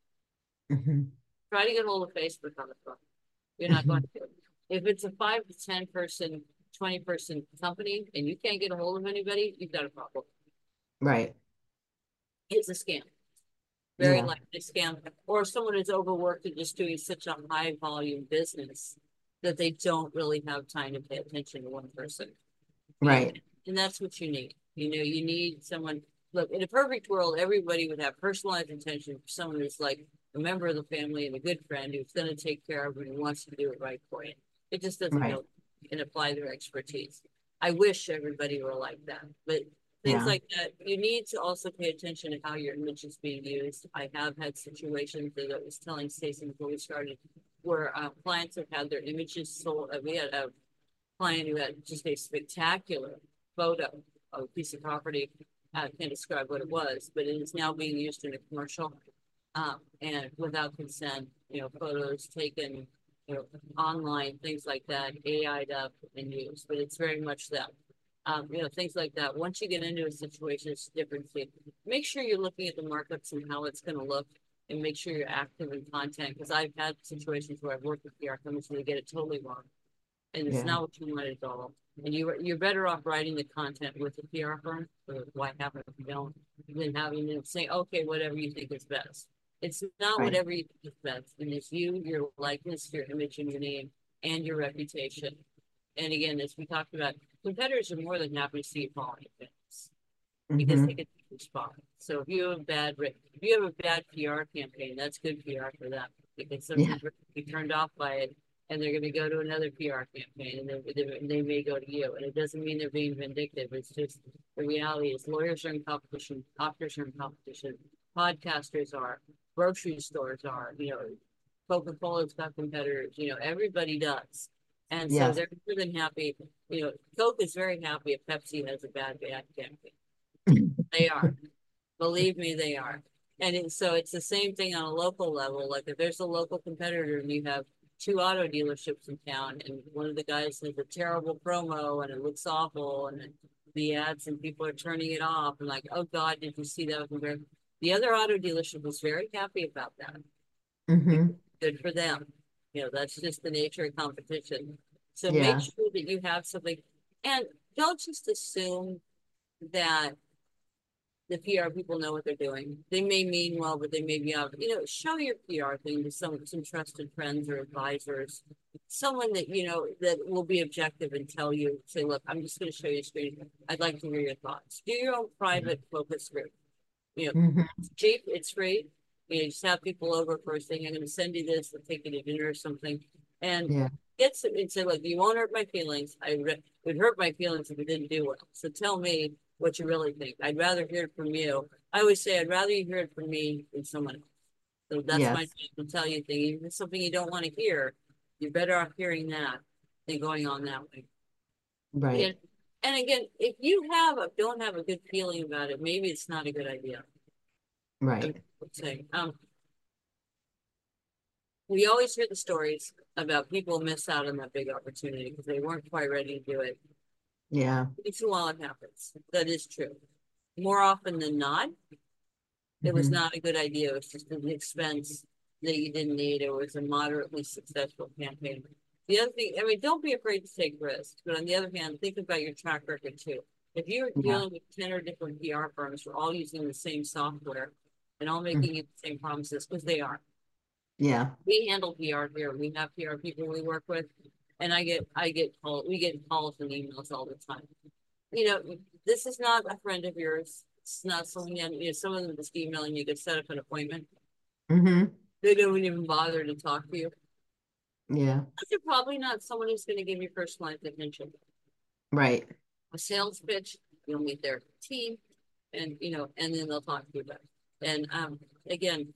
Hmm. Try to get hold of Facebook on the phone. You're not going Hmm. to. If it's a 5 to 10 person, 20 person company and you can't get a hold of anybody, you've got a problem. Right. It's a scam. Very Yeah. likely scam, or someone is overworked and just doing such a high volume business that they don't really have time to pay attention to one person. Right. And that's what you need. You know, you need someone. Look, in a perfect world, everybody would have personalized attention for someone who's like a member of the family and a good friend who's going to take care of it and wants to do it right for you. It just doesn't Right. know and apply their expertise. I wish everybody were like that, but things Yeah. like that, you need to also pay attention to how your image is being used. I have had situations that I was telling Stacey before we started, where clients have had their images sold. We had a client who had just a spectacular photo of a piece of property. I can't describe what it was, but it is now being used in a commercial, and without consent. You know, photos taken, you know, online, things like that, AI'd up and used. But it's very much that. You know, things like that. Once you get into a situation, it's different. Make sure you're looking at the markups and how it's going to look, and make sure you're active in content. Because I've had situations where I've worked with PR companies where they get it totally wrong, and it's Yeah. not what you want at all. And you're better off writing the content with the PR firm, or why happen if you don't, than having them say, okay, whatever you think is best. It's not Right. whatever you think is best. It is you, your likeness, your image, and your name, and your reputation. And again, as we talked about, competitors are more than happy to see you fall in things because they Mm-hmm. can take your spot. So if you have a bad PR campaign, that's good PR for them because some Yeah. people will be turned off by it and they're going to go to another PR campaign and they may go to you. And it doesn't mean they're being vindictive. It's just the reality is lawyers are in competition, doctors are in competition, podcasters are, grocery stores are, Coca-Cola's got competitors, everybody does. And so Yes. they're more than happy. Coke is very happy if Pepsi has a bad campaign. They are. Believe me, they are. So it's the same thing on a local level. Like if there's a local competitor and you have two auto dealerships in town and one of the guys has a terrible promo and it looks awful and the ads and people are turning it off and like, oh God, did you see that? The other auto dealership was very happy about that. Mm-hmm. Good for them. That's just the nature of competition. So make Yeah. sure that you have something and don't just assume that the PR people know what they're doing. They may mean well, but they may be out. Show your PR thing to some trusted friends or advisors, someone that that will be objective and tell you, say, look, I'm just going to show you a screen. I'd like to hear your thoughts. Do your own private focus group. You know, Mm-hmm. it's cheap, it's free. Just have people over first thing. I'm going to send you this. I'll take you to dinner or something, and Yeah. get some and say, look, you won't hurt my feelings. It would hurt my feelings if it didn't do well. So tell me what you really think. I'd rather hear it from you. I always say I'd rather you hear it from me than someone else. So that's my Yes. thing to tell you thing. Even if it's something you don't want to hear, you're better off hearing that than going on that way. Right. And, and again, if you don't have a good feeling about it, maybe it's not a good idea. I'm Right. saying, we always hear the stories about people miss out on that big opportunity because they weren't quite ready to do it. Yeah. Once in a while it happens. That is true. More often than not, it was Mm-hmm. not a good idea. It was just an expense that you didn't need. It was a moderately successful campaign. The other thing, I mean, don't be afraid to take risks. But on the other hand, think about your track record too. If you're Yeah. dealing with 10 or different PR firms who are all using the same software and all Mhm. making you the same promises, because they are. Yeah. We handle PR here. We have PR people we work with, and we get calls and emails all the time. This is not a friend of yours. It's not someone, some of them just emailing you to set up an appointment. Mm-hmm. They don't even bother to talk to you. Yeah. They're probably not someone who's going to give you personalized attention. Right. A sales pitch, you'll meet their team, and then they'll talk to you about it. And again,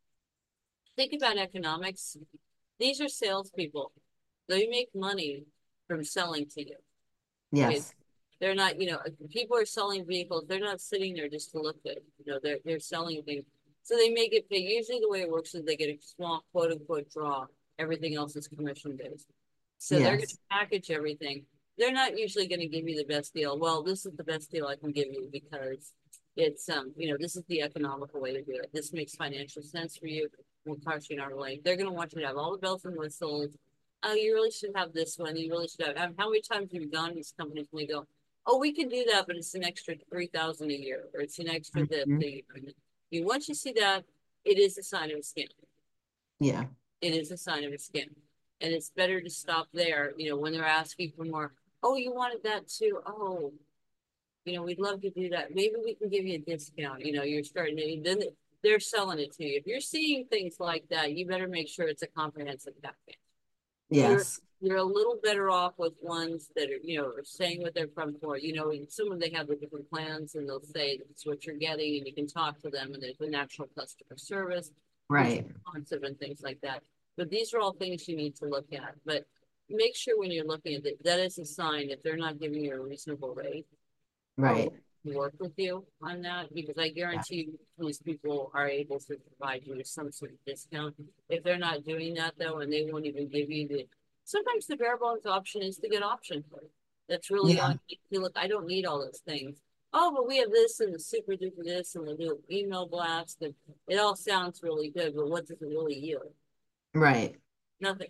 think about economics. These are salespeople. They make money from selling to you. Okay, Yes. they're not, people are selling vehicles. They're not sitting there just to look good. They're selling things. So they may get paid. Usually the way it works is they get a small quote unquote draw. Everything else is commission based. So they're going to Yes. package everything. They're not usually going to give you the best deal. Well, this is the best deal I can give you because it's this is the economical way to do it. This makes financial sense for you. We'll cost you an hour late. They're going to want you to have all the bells and whistles. Oh, you really should have this one. You really should have. How many times have you gone to these companies and they go, oh, we can do that, but it's an extra 3,000 a year, or it's an extra this. Mm-hmm. Once you see that, it is a sign of a scam. Yeah. It is a sign of a scam, and it's better to stop there. When they're asking for more. Oh, you wanted that too. Oh, we'd love to do that. Maybe we can give you a discount. You're starting to then they're selling it to you. If you're seeing things like that, you better make sure it's a comprehensive package. you're Yes. you're a little better off with ones that are saying what they're from for. Some of them they have the different plans and they'll say it's what you're getting and you can talk to them and there's an actual customer service who's Right. responsive and things like that. But these are all things you need to look at. But make sure when you're looking at it, that is a sign if they're not giving you a reasonable rate or Right. work with you on that because I Yeah. guarantee you these people are able to provide you with some sort of discount. If they're not doing that though, and they won't even give you sometimes the bare bones option is the good option for you. That's really all Yeah. you look, I don't need all those things. Oh, but we have this and the super duper this and we'll do an email blast and it all sounds really good, but what does it really yield? Right. Nothing.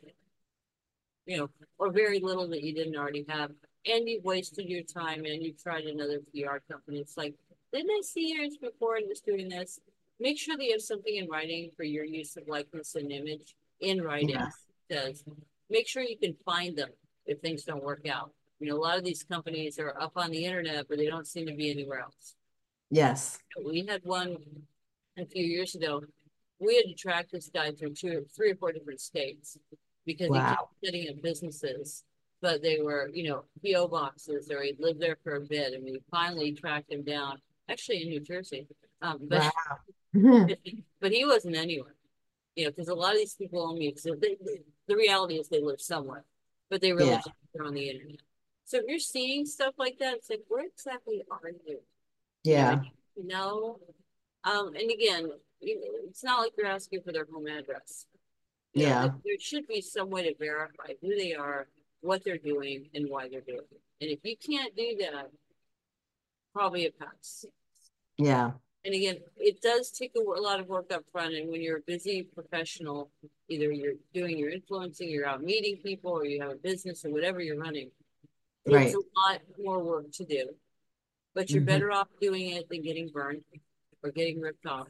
Or very little that you didn't already have. And you've wasted your time and you've tried another PR company. It's like, didn't I see yours before and was doing this? make sure that you have something in writing for your use of likeness and image in writing. Yes. Does make sure you can find them if things don't work out. You know, a lot of these companies are up on the internet, but they don't seem to be anywhere else. Yes. We had one a few years ago. We had to track this guy through three or four different states because he kept Wow. setting up businesses, but they were, PO boxes, or he'd lived there for a bit, and we finally tracked him down, actually in New Jersey. But Wow. Mhm. but he wasn't anywhere, because a lot of these people only exist. The reality is they live somewhere, but they really Yeah. just are on the internet. So if you're seeing stuff like that, it's like, where exactly are you? I Yeah. need to know. And again, it's not like you're asking for their home address. Yeah. There should be some way to verify who they are, what they're doing, and why they're doing it. And if you can't do that, probably a pass. Yeah. And again, it does take a lot of work up front. And when you're a busy professional, either you're doing your influencing, you're out meeting people, or you have a business or whatever you're running, it's a Right. lot more work to do. But you're Hmm. better off doing it than getting burned or getting ripped off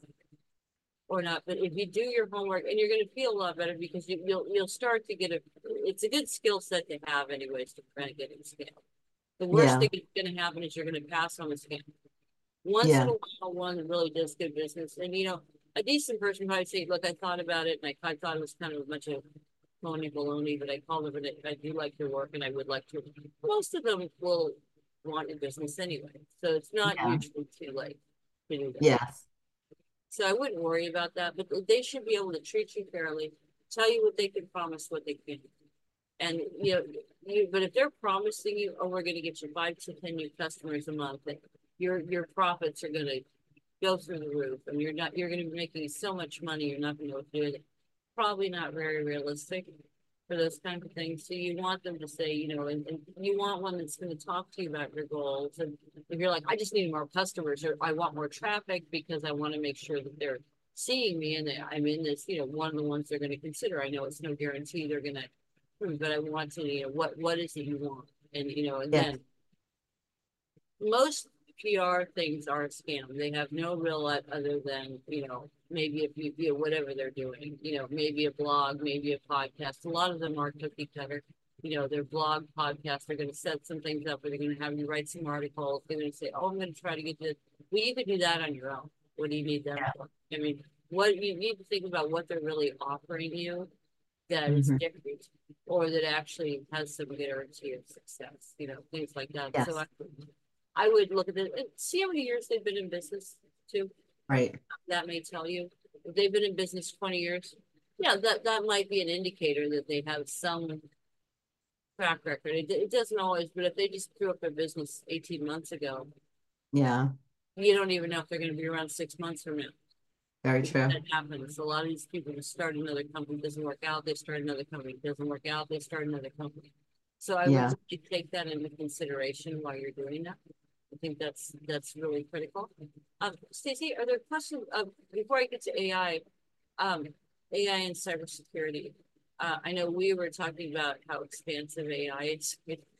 or not. But if you do your homework, and you're going to feel a lot better because you'll start to get it's a good skill set to have anyways to prevent getting scammed. The worst Yeah. thing that's going to happen is you're going to pass on a scam. Once in Yeah. a while, one really does good business. And, a decent person might say, look, I thought about it, and I thought it was kind of a bunch of phony baloney, but I called them, and I do like your work, and I would like to. Most of them will want your business anyway. So it's not Yeah. usually too late to do that. Yes. So I wouldn't worry about that, but they should be able to treat you fairly, tell you what they can promise, what they can. And but if they're promising you, oh, we're going to get you 5 to 10 new customers a month, and your profits are going to go through the roof, and you're going to be making so much money, you're not going to be able to do it. Probably not very realistic for those kinds of things. So you want them to say, and you want one that's going to talk to you about your goals. And if you're like, I just need more customers, or I want more traffic because I want to make sure that they're seeing me and that I'm in this, one of the ones they're going to consider. I know it's no guarantee they're going to approve, but I want to, what is it you want? And, Yes. again, most PR things are a scam. They have no real other than, maybe if you whatever they're doing, maybe a blog, maybe a podcast. A lot of them are cookie cutter. Their blog podcast, they're going to set some things up, or they're going to have you write some articles. They're going to say, oh, I'm going to try to get this. Well, you could do that on your own. What do you need them Yeah. for? I mean, what you need to think about what they're really offering you that is Hmm. different, or that actually has some guarantee of success, things like that. So Yes. I would look at it and see how many years they've been in business too. Right. That may tell you. If they've been in business 20 years, yeah, that might be an indicator that they have some track record. It doesn't always, but if they just threw up their business 18 months ago, Yeah. you don't even know if they're going to be around 6 months from now. Very true. That happens. A lot of these people just start another company, doesn't work out. They start another company, doesn't work out. They start another company. So I would Yeah. take that into consideration while you're doing that. I think that's really critical. Stacey, are there questions before I get to AI, um, AI and cybersecurity? I know we were talking about how expansive AI is,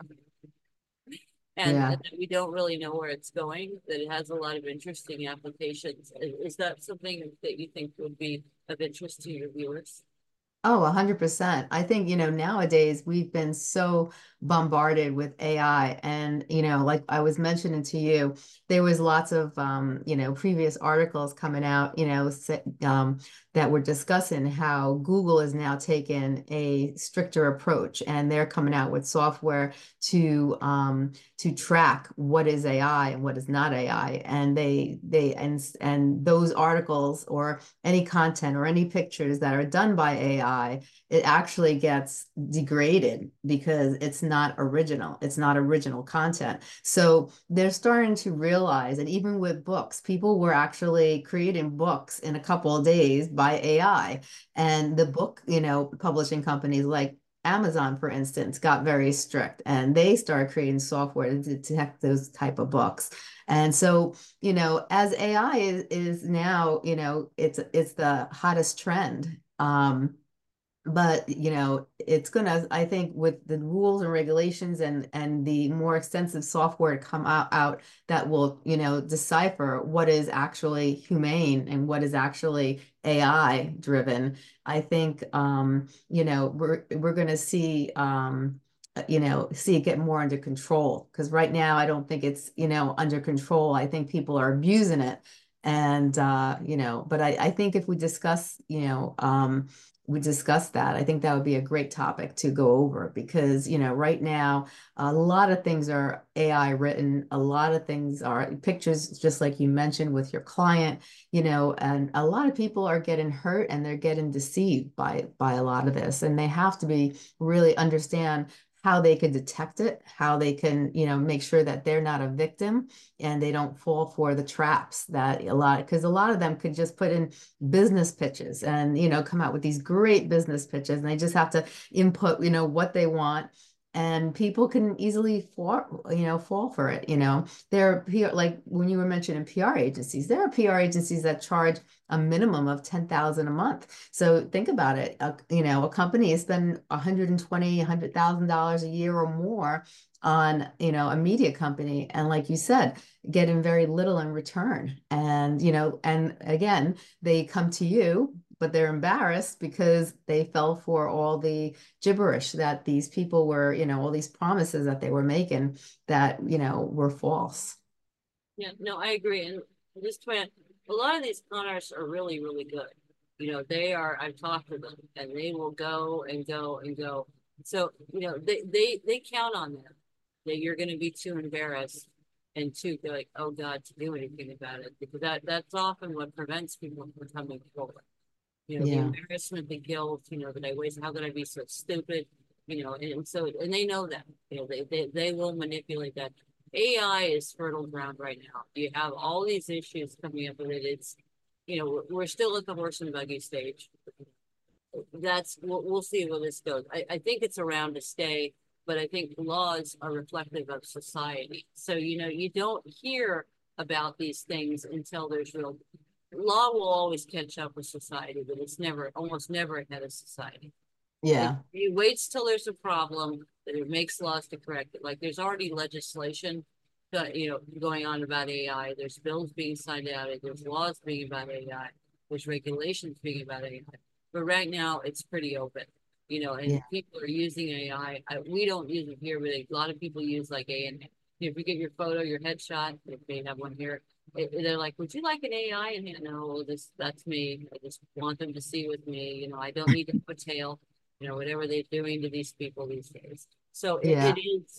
and Yeah. that we don't really know where it's going, that it has a lot of interesting applications. Is that something that you think would be of interest to your viewers? Oh, 100%. I think, nowadays we've been so bombarded with AI. And, like I was mentioning to you, there was lots of, previous articles coming out, that were discussing how Google is now taking a stricter approach, and they're coming out with software to track what is AI and what is not AI. And and those articles or any content or any pictures that are done by AI, it actually gets degraded because it's not original. It's not original content. So they're starting to realize, and even with books, people were actually creating books in a couple of days by AI. And the book, publishing companies like Amazon, for instance, got very strict, and they started creating software to detect those type of books. And so, as AI is now, it's the hottest trend. But it's gonna, I think, with the rules and regulations and the more extensive software to come out that will decipher what is actually humane and what is actually AI driven. I think we're gonna see see it get more under control, because right now I don't think it's under control. I think people are abusing it. And but I think if we discuss we discussed that. I think that would be a great topic to go over, because, right now, a lot of things are AI written. A lot of things are pictures, just like you mentioned with your client, and a lot of people are getting hurt and they're getting deceived by a lot of this. And they have to be really understand how they can detect it, how they can, make sure that they're not a victim and they don't fall for the traps that because a lot of them could just put in business pitches and come out with these great business pitches, and they just have to input what they want, and people can easily fall for it. There are like when you were mentioning PR agencies, there are PR agencies that charge a minimum of 10,000 a month. So think about it. A company is spending 120 $100,000 a year or more on a media company, and like you said, getting very little in return. And and again, they come to you, but they're embarrassed because they fell for all the gibberish that these people were, all these promises that they were making that, were false. Yeah, no, I agree. And this point, a lot of these con artists are really, really good. They are, I've talked to them and they will go and go and go. So, they count on them that you're going to be too embarrassed and too like, oh God, to do anything about it. Because that's often what prevents people from coming forward. The Yeah. embarrassment, the guilt, that I waste, how could I be so stupid? And so, and they know that, they will manipulate that. AI is fertile ground right now. You have all these issues coming up with it. It's, we're still at the horse and buggy stage. We'll see where this goes. I think it's around to stay, but I think laws are reflective of society. So, you don't hear about these things until there's real law will always catch up with society, but it's almost never ahead of society. Yeah. It waits till there's a problem that it makes laws to correct it. Like there's already legislation that, going on about AI. There's bills being signed out. There's laws being about AI. There's regulations being about AI. But right now it's pretty open, and Yeah. people are using AI. We don't use it here, but a lot of people use like AI. If you get your photo, your headshot, if they have one here, they're like, would you like an AI? And no, that's me. I just want them to see with me. I don't need to put tail, whatever they're doing to these people these days. So Yeah.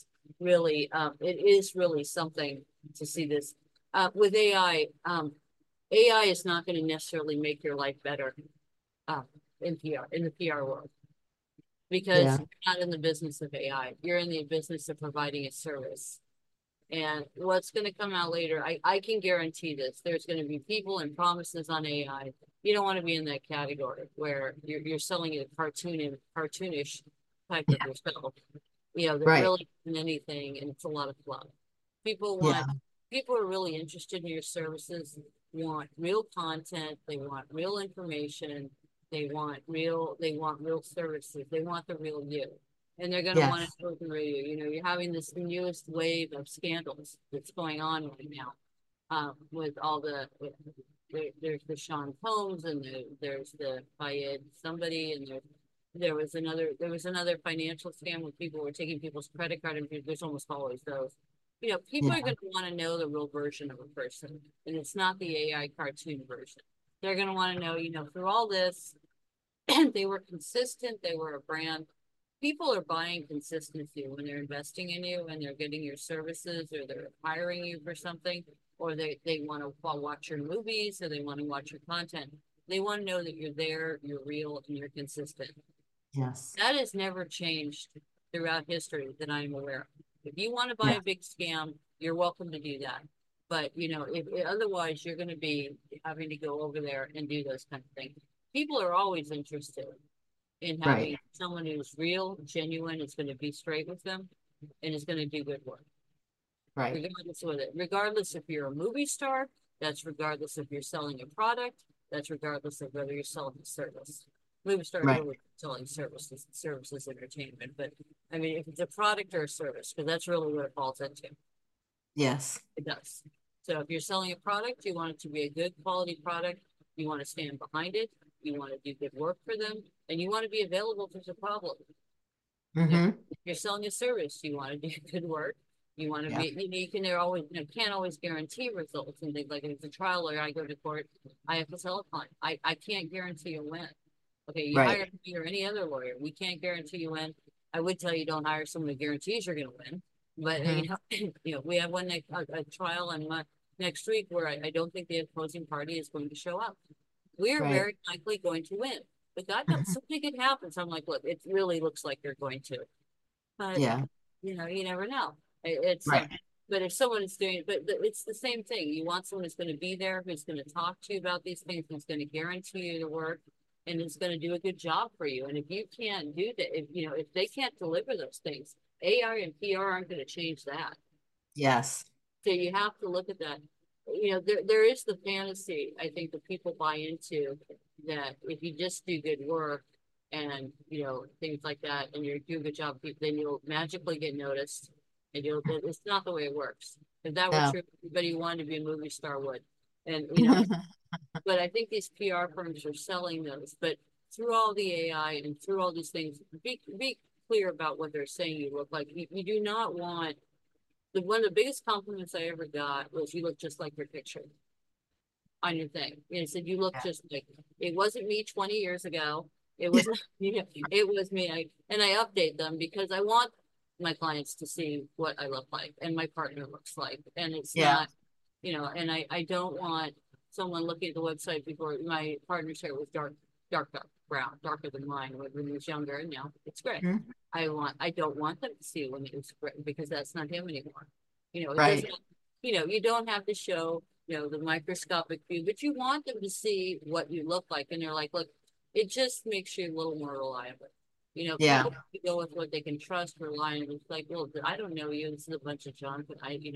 it is really something to see this. With AI, AI is not going to necessarily make your life better uh, in the PR world, because Yeah. you're not in the business of AI. You're in the business of providing a service. And what's going to come out later, I can guarantee this. There's going to be people and promises on AI. You don't want to be in that category where you're selling a cartoonish type of Yeah. yourself. That Right. really isn't anything, and it's a lot of fluff. People Yeah. want people are really interested in your services, want real content, they want real information, they want real services, they want the real you. And they're going to want to Yes. go through you. You're having this newest wave of scandals that's going on right now, with all there's the Sean Combs, and there's the Fayed somebody, and there was another financial scam where people were taking people's credit card, and there's almost always those. People are Yeah. going to want to know the real version of a person, and it's not the AI cartoon version. They're going to want to know, through all this, they were consistent, they were a brand. People are buying consistency when they're investing in you and they're getting your services, or they're hiring you for something, or they want to watch your movies, or they want to watch your content. They want to know that you're there, you're real, and you're consistent. Yes. That has never changed throughout history that I'm aware of. If you want to buy Yeah. a big scam, you're welcome to do that. But if otherwise, you're going to be having to go over there and do those kind of things. People are always interested in Right. having someone who's real, genuine, is going to be straight with them, and is going to do good work, Right. regardless of it. Regardless if you're a movie star, that's regardless if you're selling a product, that's regardless of whether you're selling a service. Movie star Right. really selling services, entertainment. But I mean, if it's a product or a service, because that's really what it falls into. Yes. It does. So if you're selling a product, you want it to be a good quality product. You want to stand behind it. You want to do good work for them, and you want to be available if there's a problem. You know, Mm-hmm. if you're selling a service, you want to do good work. You want to Yeah. be, you can always, can't always guarantee results and things like if it's a trial lawyer, I go to court, I have to sell a client. I can't guarantee a win. Okay, you Right. hire me or any other lawyer, we can't guarantee you win. I would tell you don't hire someone who guarantees you're going to win, but Mm-hmm. we have one a trial on next week where I don't think the opposing party is going to show up. We're Right. very likely going to win, but God knows Mhm. something could happen. So I'm like, look, it really looks like they're going to, but Yeah. you never know. It's Right. but if someone is doing it, but it's the same thing. You want someone who's going to be there, who's going to talk to you about these things, who's going to guarantee you the work, and is going to do a good job for you. And if you can't do that, if they can't deliver those things, AI and PR aren't going to change that. Yes. So you have to look at that. There is the fantasy, I think, that people buy into that if you just do good work and, things like that, and you're doing a good job, then you'll magically get noticed. And it's not the way it works. If that were No. true, everybody who wanted to be a movie star would. And, but I think these PR firms are selling those. But through all the AI and through all these things, be clear about what they're saying you look like. You do not want one of the biggest compliments I ever got was you look just like your picture on your thing. It said you look Yeah. just like it wasn't me 20 years ago. It wasn't it was me. And I update them because I want my clients to see what I look like and my partner looks like. And it's Yeah. not, and I don't want someone looking at the website before my partner's hair was dark brown, darker than mine when he was younger, and now it's gray. Mhm. I don't want them to see when it was gray because that's not him anymore. It Right. doesn't, you don't have to show, the microscopic view, but you want them to see what you look like. And they're like, look, it just makes you a little more reliable. Yeah. People go with what they can trust, rely on. It's like, well, I don't know you. This is a bunch of junk.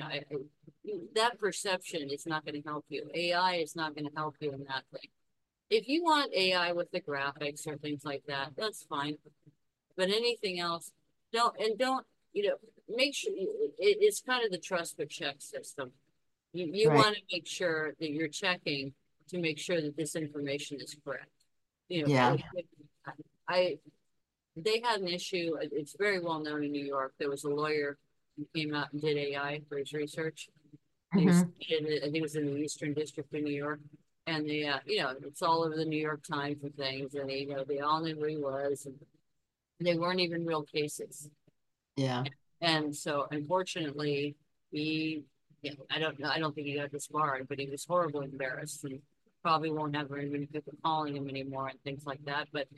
That perception is not going to help you. AI is not going to help you in that thing. If you want AI with the graphics or things like that, that's fine. But anything else, don't, make sure it's kind of the trust but check system. You Right. want to make sure that you're checking to make sure that this information is correct. Yeah. I they had an issue. It's very well known in New York. There was a lawyer who came out and did AI for his research. He was, Hmm. I think it was in the Eastern District of New York. And it's all over the New York Times and things. And they all knew who he was. And they weren't even real cases. Yeah. And so unfortunately, he, I don't know, I don't think he got disbarred, but he was horribly embarrassed and probably won't have very many people calling him anymore and things like that. But,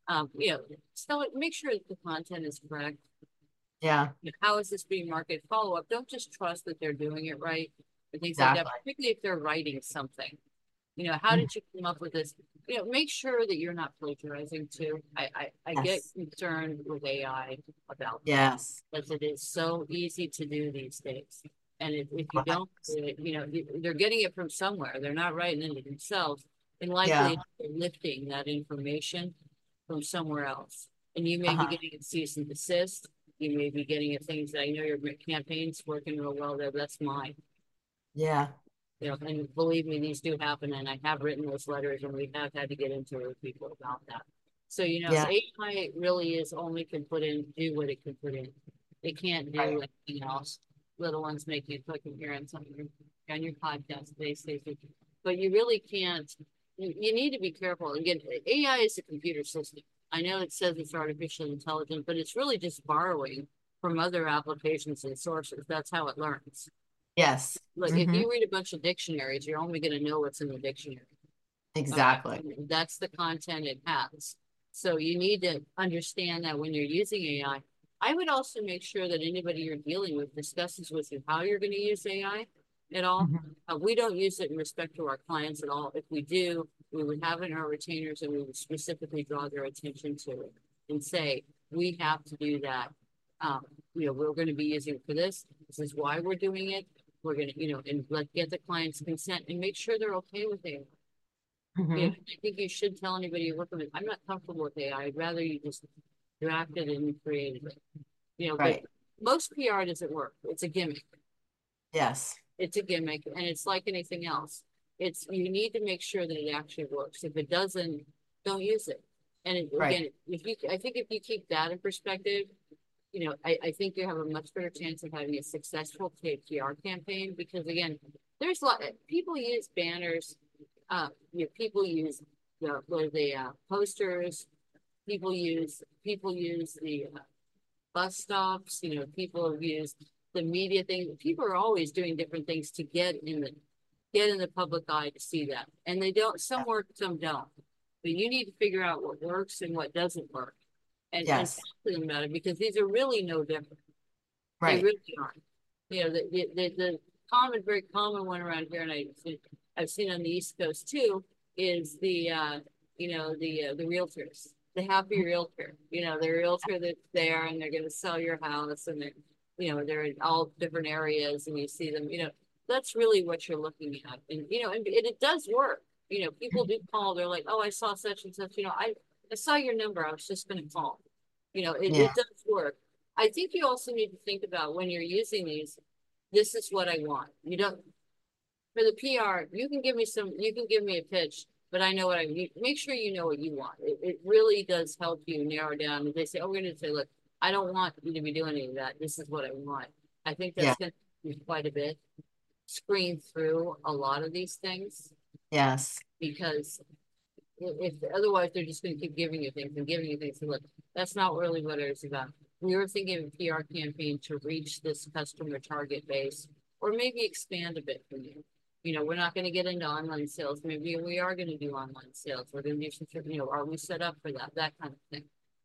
so make sure that the content is correct. Yeah. How is this being marketed? Follow up. Don't just trust that they're doing it right and things like that, Exactly. particularly if they're writing something. How Mhm. did you come up with this? Make sure that you're not plagiarizing too. I get Yes. concerned with AI about that Yes. because it is so easy to do these days. And if you don't, they're getting it from somewhere. They're not writing it themselves, and Yeah. likely they're lifting that information from somewhere else. And you may be Uh-huh. getting a cease and desist. You may be getting at things that I know your campaign's working real well there. But that's mine. Yeah. And believe me, these do happen, and I have written those letters, and we have had to get into it with people about that. So, Yeah. AI really is only can do what it can put in. It can't Right. do anything else. Little ones make you click and hear on something on your podcast today, Stacey. But you really can't, you need to be careful. Again, AI is a computer system. I know it says it's artificial intelligence, but it's really just borrowing from other applications and sources. That's how it learns. Yes. Look, if Hmm. you read a bunch of dictionaries, you're only going to know what's in the dictionary. Okay. Exactly. That's the content it has. So you need to understand that when you're using AI. I would also make sure that anybody you're dealing with discusses with you how you're going to use AI at all. Hmm. We don't use it in respect to our clients at all. If we do, we would have it in our retainers and we would specifically draw their attention to it and say, we have to do that. Um, we're going to be using it for this. This is why we're doing it. We're going to, and get the client's consent and make sure they're okay with it. You know, Hmm. I think you should tell anybody you're working with, I'm not comfortable with AI. I'd rather you just draft it and create it. You know, but Right. most PR doesn't work. It's a gimmick. Yes. It's a gimmick, and it's like anything else. It's you need to make sure that it actually works. If it doesn't, don't use it. And Right. again, if you, I think if you keep that in perspective, you know, I think you have a much better chance of having a successful PR campaign because again, there's a lot people use banners, you know, people use the posters, people use the bus stops, you know, people have used the media thing. People are always doing different things to get in the public eye to see that. And they don't, some work, some don't. But you need to figure out what works and what doesn't work and Yes. talk to them about it because these are really no different. They Right. really aren't. You know, the common, very common one around here, and I've seen on the East Coast too, is you know, the realtors, the happy realtor. You know, the realtor that's there and they're going to sell your house, and they're, you know, they're in all different areas, and you see them. You know, that's really what you're looking at, and you know, and it does work. You know, people do call. They're like, oh, I saw such and such. You know, I saw your number. I was just going to call. You know, Yeah. it does work. I think you also need to think about when you're using these, this is what I want. You don't, for the PR, you can give me some, you can give me a pitch, but I know what I need. Make sure you know what you want. It really does help you narrow down. If they say, oh, we're going to say, look, I don't want you to be doing any of that. This is what I want. I think Yeah. that's going to be quite a bit. Screen through a lot of these things Yes. because if otherwise they're just going to keep giving you things and giving you things. So look, that's not really what it was about. We were thinking of a PR campaign to reach this customer target base, or maybe expand a bit from you. You know, we're not going to get into online sales. Maybe we are going to do online sales. We're going to do some, you know, are we set up for that? That kind of thing.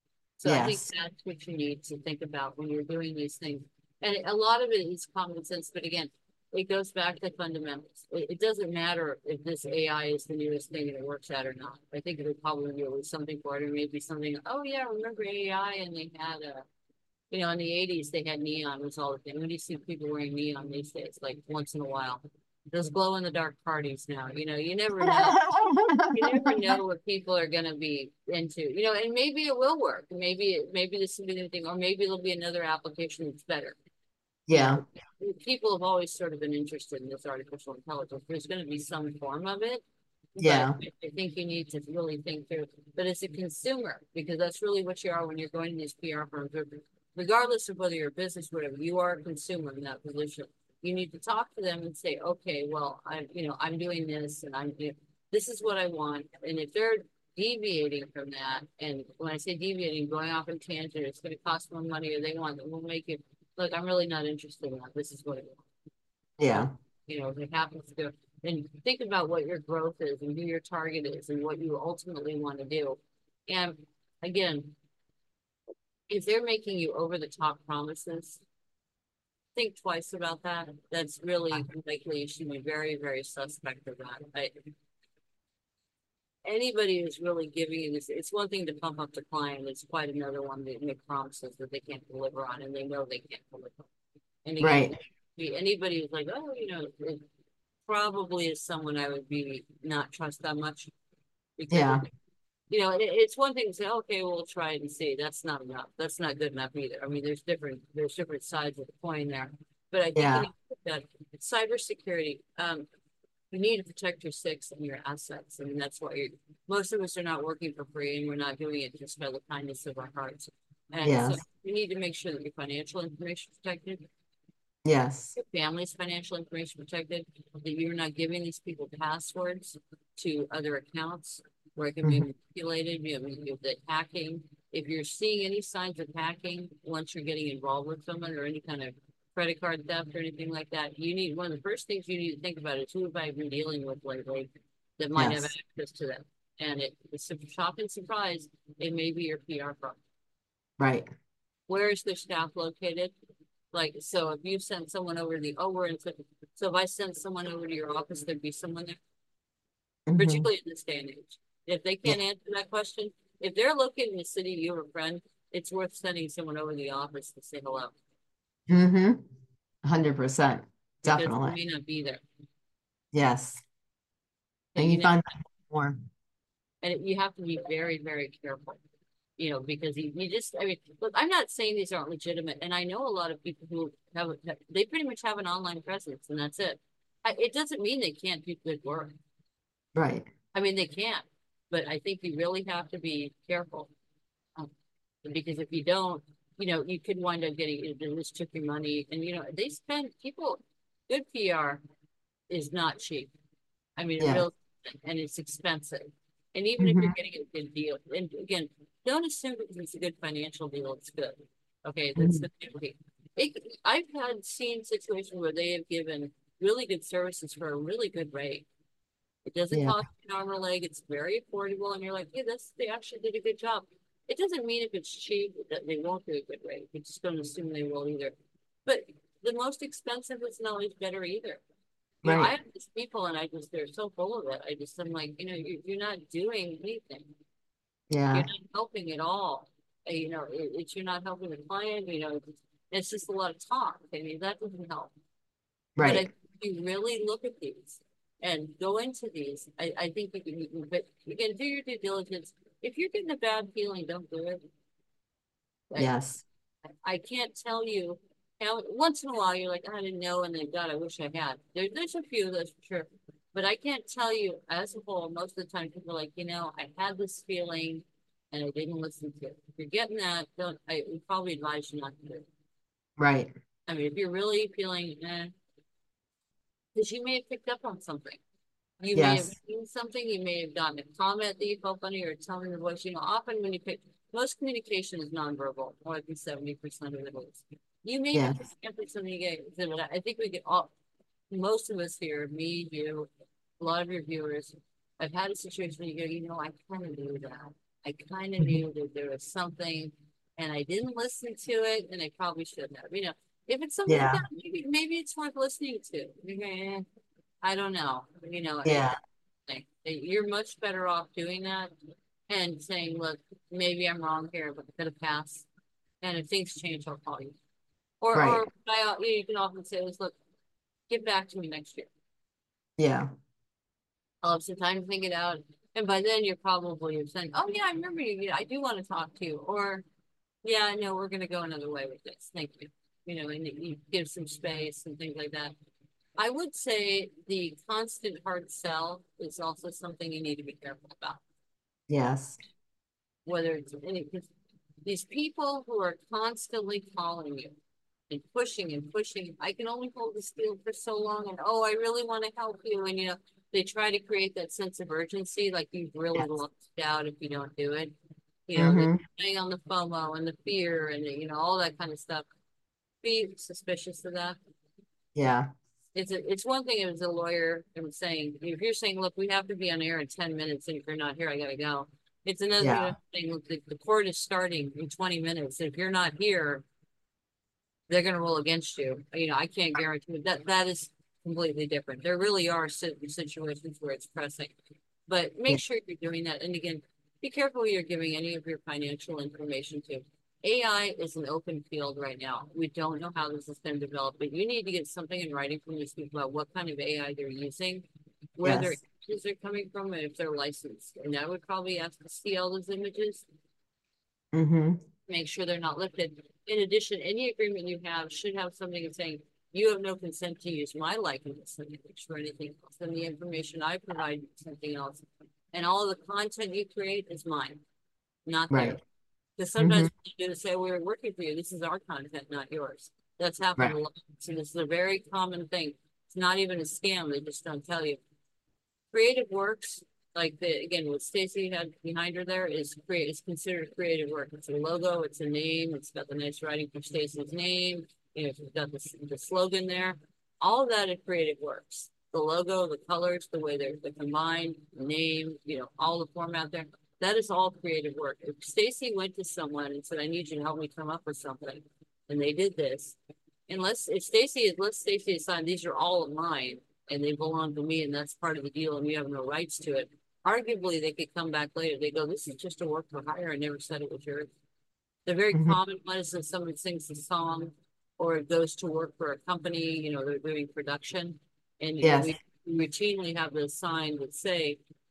So I think Yes. that's what you need to think about when you're doing these things. And a lot of it is common sense, but again, it goes back to fundamentals. It doesn't matter if this AI is the newest thing and it works out or not. I think it'll probably be always something for it, or maybe something, oh yeah, remember AI and they had a, you know, in the 80s they had neon was all the thing. When do you see people wearing neon these days? Like once in a while. Those glow in the dark parties now, you know, you never know. You never know what people are going to be into, you know, and maybe it will work. Maybe this will be the thing, or maybe there'll be another application that's better. You Yeah. know, people have always sort of been interested in this artificial intelligence. There's going to be some form of it, but Yeah. I think you need to really think through. But as a consumer, because that's really what you are when you're going to these PR firms, regardless of whether you're a business, whatever, you are a consumer in that position. You need to talk to them and say, okay, well, you know, I'm doing this, and this is what I want. And if they're deviating from that, and when I say deviating, going off in tangent, it's going to cost more money, or they want, we'll make it. Look, I'm really not interested in that. This is what I want. Yeah. You know, if it happens to go, and think about what your growth is and who your target is and what you ultimately want to do. And again, if they're making you over the top promises, think twice about that. That's really likely you should be very, very suspect of that. Anybody who's really giving you this, it's one thing to pump up the client, it's quite another one to make promises that they can't deliver on and they know they can't deliver. And again, Right. anybody who's like, oh, you know, it probably is someone I would be not trust that much because Yeah. you know, it's one thing to say, okay, we'll try it and see. That's not enough. That's not good enough either. I mean, there's different sides of the coin there. But I think you Yeah. need to put that cybersecurity, you need to protect your six and your assets. I mean, that's why most of us are not working for free and we're not doing it just by the kindness of our hearts. And so Yes. you need to make sure that your financial information is protected, Yes. your family's financial information protected, that you're not giving these people passwords to other accounts where it can be Hmm. manipulated, you know, the hacking. If you're seeing any signs of hacking once you're getting involved with someone or any kind of credit card theft or anything like that, you need one of the first things you need to think about is who have I been dealing with lately that might have Yes. access to them. And it's a shock and surprise, it may be your PR firm. Right. Where is their staff located? Like, so if you send someone over to the, oh, we're in, so if I send someone over to your office, there'd be someone there, Hmm. particularly in this day and age. If they Yeah. can't answer that question, if they're located in the city, you have a friend, it's worth sending someone over to the office to say hello 100%. because they Definitely. may not be there. Yes. Okay, And you you never, find More. And you have to be very, very careful, because you just, I mean, look, I'm not saying these aren't legitimate. And I know a lot of people who they pretty much have an online presence and that's it. It doesn't mean they can't do good work. Right. I mean, they can, but I think you really have to be careful. Um, because if you don't, you could wind up getting, this took your money and, they spend good PR is not cheap. I mean, it Yeah. really, and it's expensive. And even if you're Hmm. getting a good deal, and again, don't assume because it's a good financial deal, it's good. Okay, that's Hmm. the okay. I've seen situations where they have given really good services for a really good rate. It doesn't Yeah. cost an arm or a leg. It's very affordable, and you're like, hey, they actually did a good job. It doesn't mean if it's cheap that they won't do a good rate. You just don't assume they will either. But the most expensive is not always better either. I Right. have these people and they're so full of it. I'm like, you're not doing anything. You're Yeah. not helping at all. You're not helping the client, it's just a lot of talk. I mean, that doesn't help. But Right. if you really look at these and go into these, I think but you can do your due diligence. If you're getting a bad feeling, don't do it. Like, Yes. I can't tell you how once in a while you're like, I didn't know, and then God, I wish I had. There's a few, that's for sure. But I can't tell you as a whole, most of the time people are like, I had this feeling and I didn't listen to it. If you're getting that, I would probably advise you not to do it. Right. I mean, if you're really feeling, because you may have picked up on something. You may have Yes. seen something, you may have gotten a comment that you felt funny or telling the voice, often when you pick, most communication is nonverbal, more than 70% of it is. You may be Yes. picking up on something you get, I think we get most of us here, me, you, a lot of your viewers, I've had a situation where you go, I kind of knew that. I kind of Hmm. knew that there was something and I didn't listen to it and I probably should have. If it's something like Yeah. that, maybe it's worth listening to. I don't know. Yeah. You're much better off doing that and saying, look, maybe I'm wrong here, but I'm gonna pass. And if things change, I'll call you. Right. You can often say is, look, get back to me next year. Yeah. I'll have some time to think it out. And by then you're saying, oh yeah, I remember you. I do want to talk to you. Or yeah, no, we're gonna go another way with this. Thank you. And you give some space and things like that. I would say the constant hard sell is also something you need to be careful about. Yes. Whether it's any, these people who are constantly calling you and pushing, I can only hold the steel for so long, and oh, I really want to help you, and they try to create that sense of urgency, like you've really Yes. lost out if you don't do it. They Hmm. play on the FOMO and the fear and all that kind of stuff. Be suspicious of that. Yeah. It's one thing as a lawyer and saying, if you're saying, look, we have to be on air in 10 minutes, and if you're not here, I gotta go. It's another thing Yeah. saying, look, the court is starting in 20 minutes. If you're not here, they're gonna rule against you. I can't guarantee that is completely different. There really are situations where it's pressing, but Yeah. make sure you're doing that. And again, be careful who you're giving any of your financial information to. AI is an open field right now. We don't know how this is going to develop, but you need to get something in writing from these people about what kind of AI they're using, where their Yes. images are coming from, and if they're licensed. And I would probably ask to see all those images, Hmm. make sure they're not lifted. In addition, any agreement you have should have something saying you have no consent to use my likeness and image for anything else, and the information I provide something else. And all of the content you create is mine, not theirs. Right. Because Hmm. sometimes you do say we're working for you. This is our content, not yours. That's happened Right. a lot. So this is a very common thing. It's not even a scam. They just don't tell you. Creative works, like again, what Stacy had behind her there is considered creative work. It's a logo, it's a name, it's got the nice writing for Stacy's name, it's got the slogan there. All of that is creative works. The logo, the colors, the way they're combined, the name, all the format there. That is all creative work. If Stacy went to someone and said, I need you to help me come up with something, and they did this, unless Stacy is signed, these are all of mine and they belong to me and that's part of the deal and you have no rights to it. Arguably, they could come back later. They go, this is just a work for hire. I never said it was yours. The very Hmm. common one is that somebody sings a song or it goes to work for a company, they're doing production. And Yes. we routinely have the sign that say,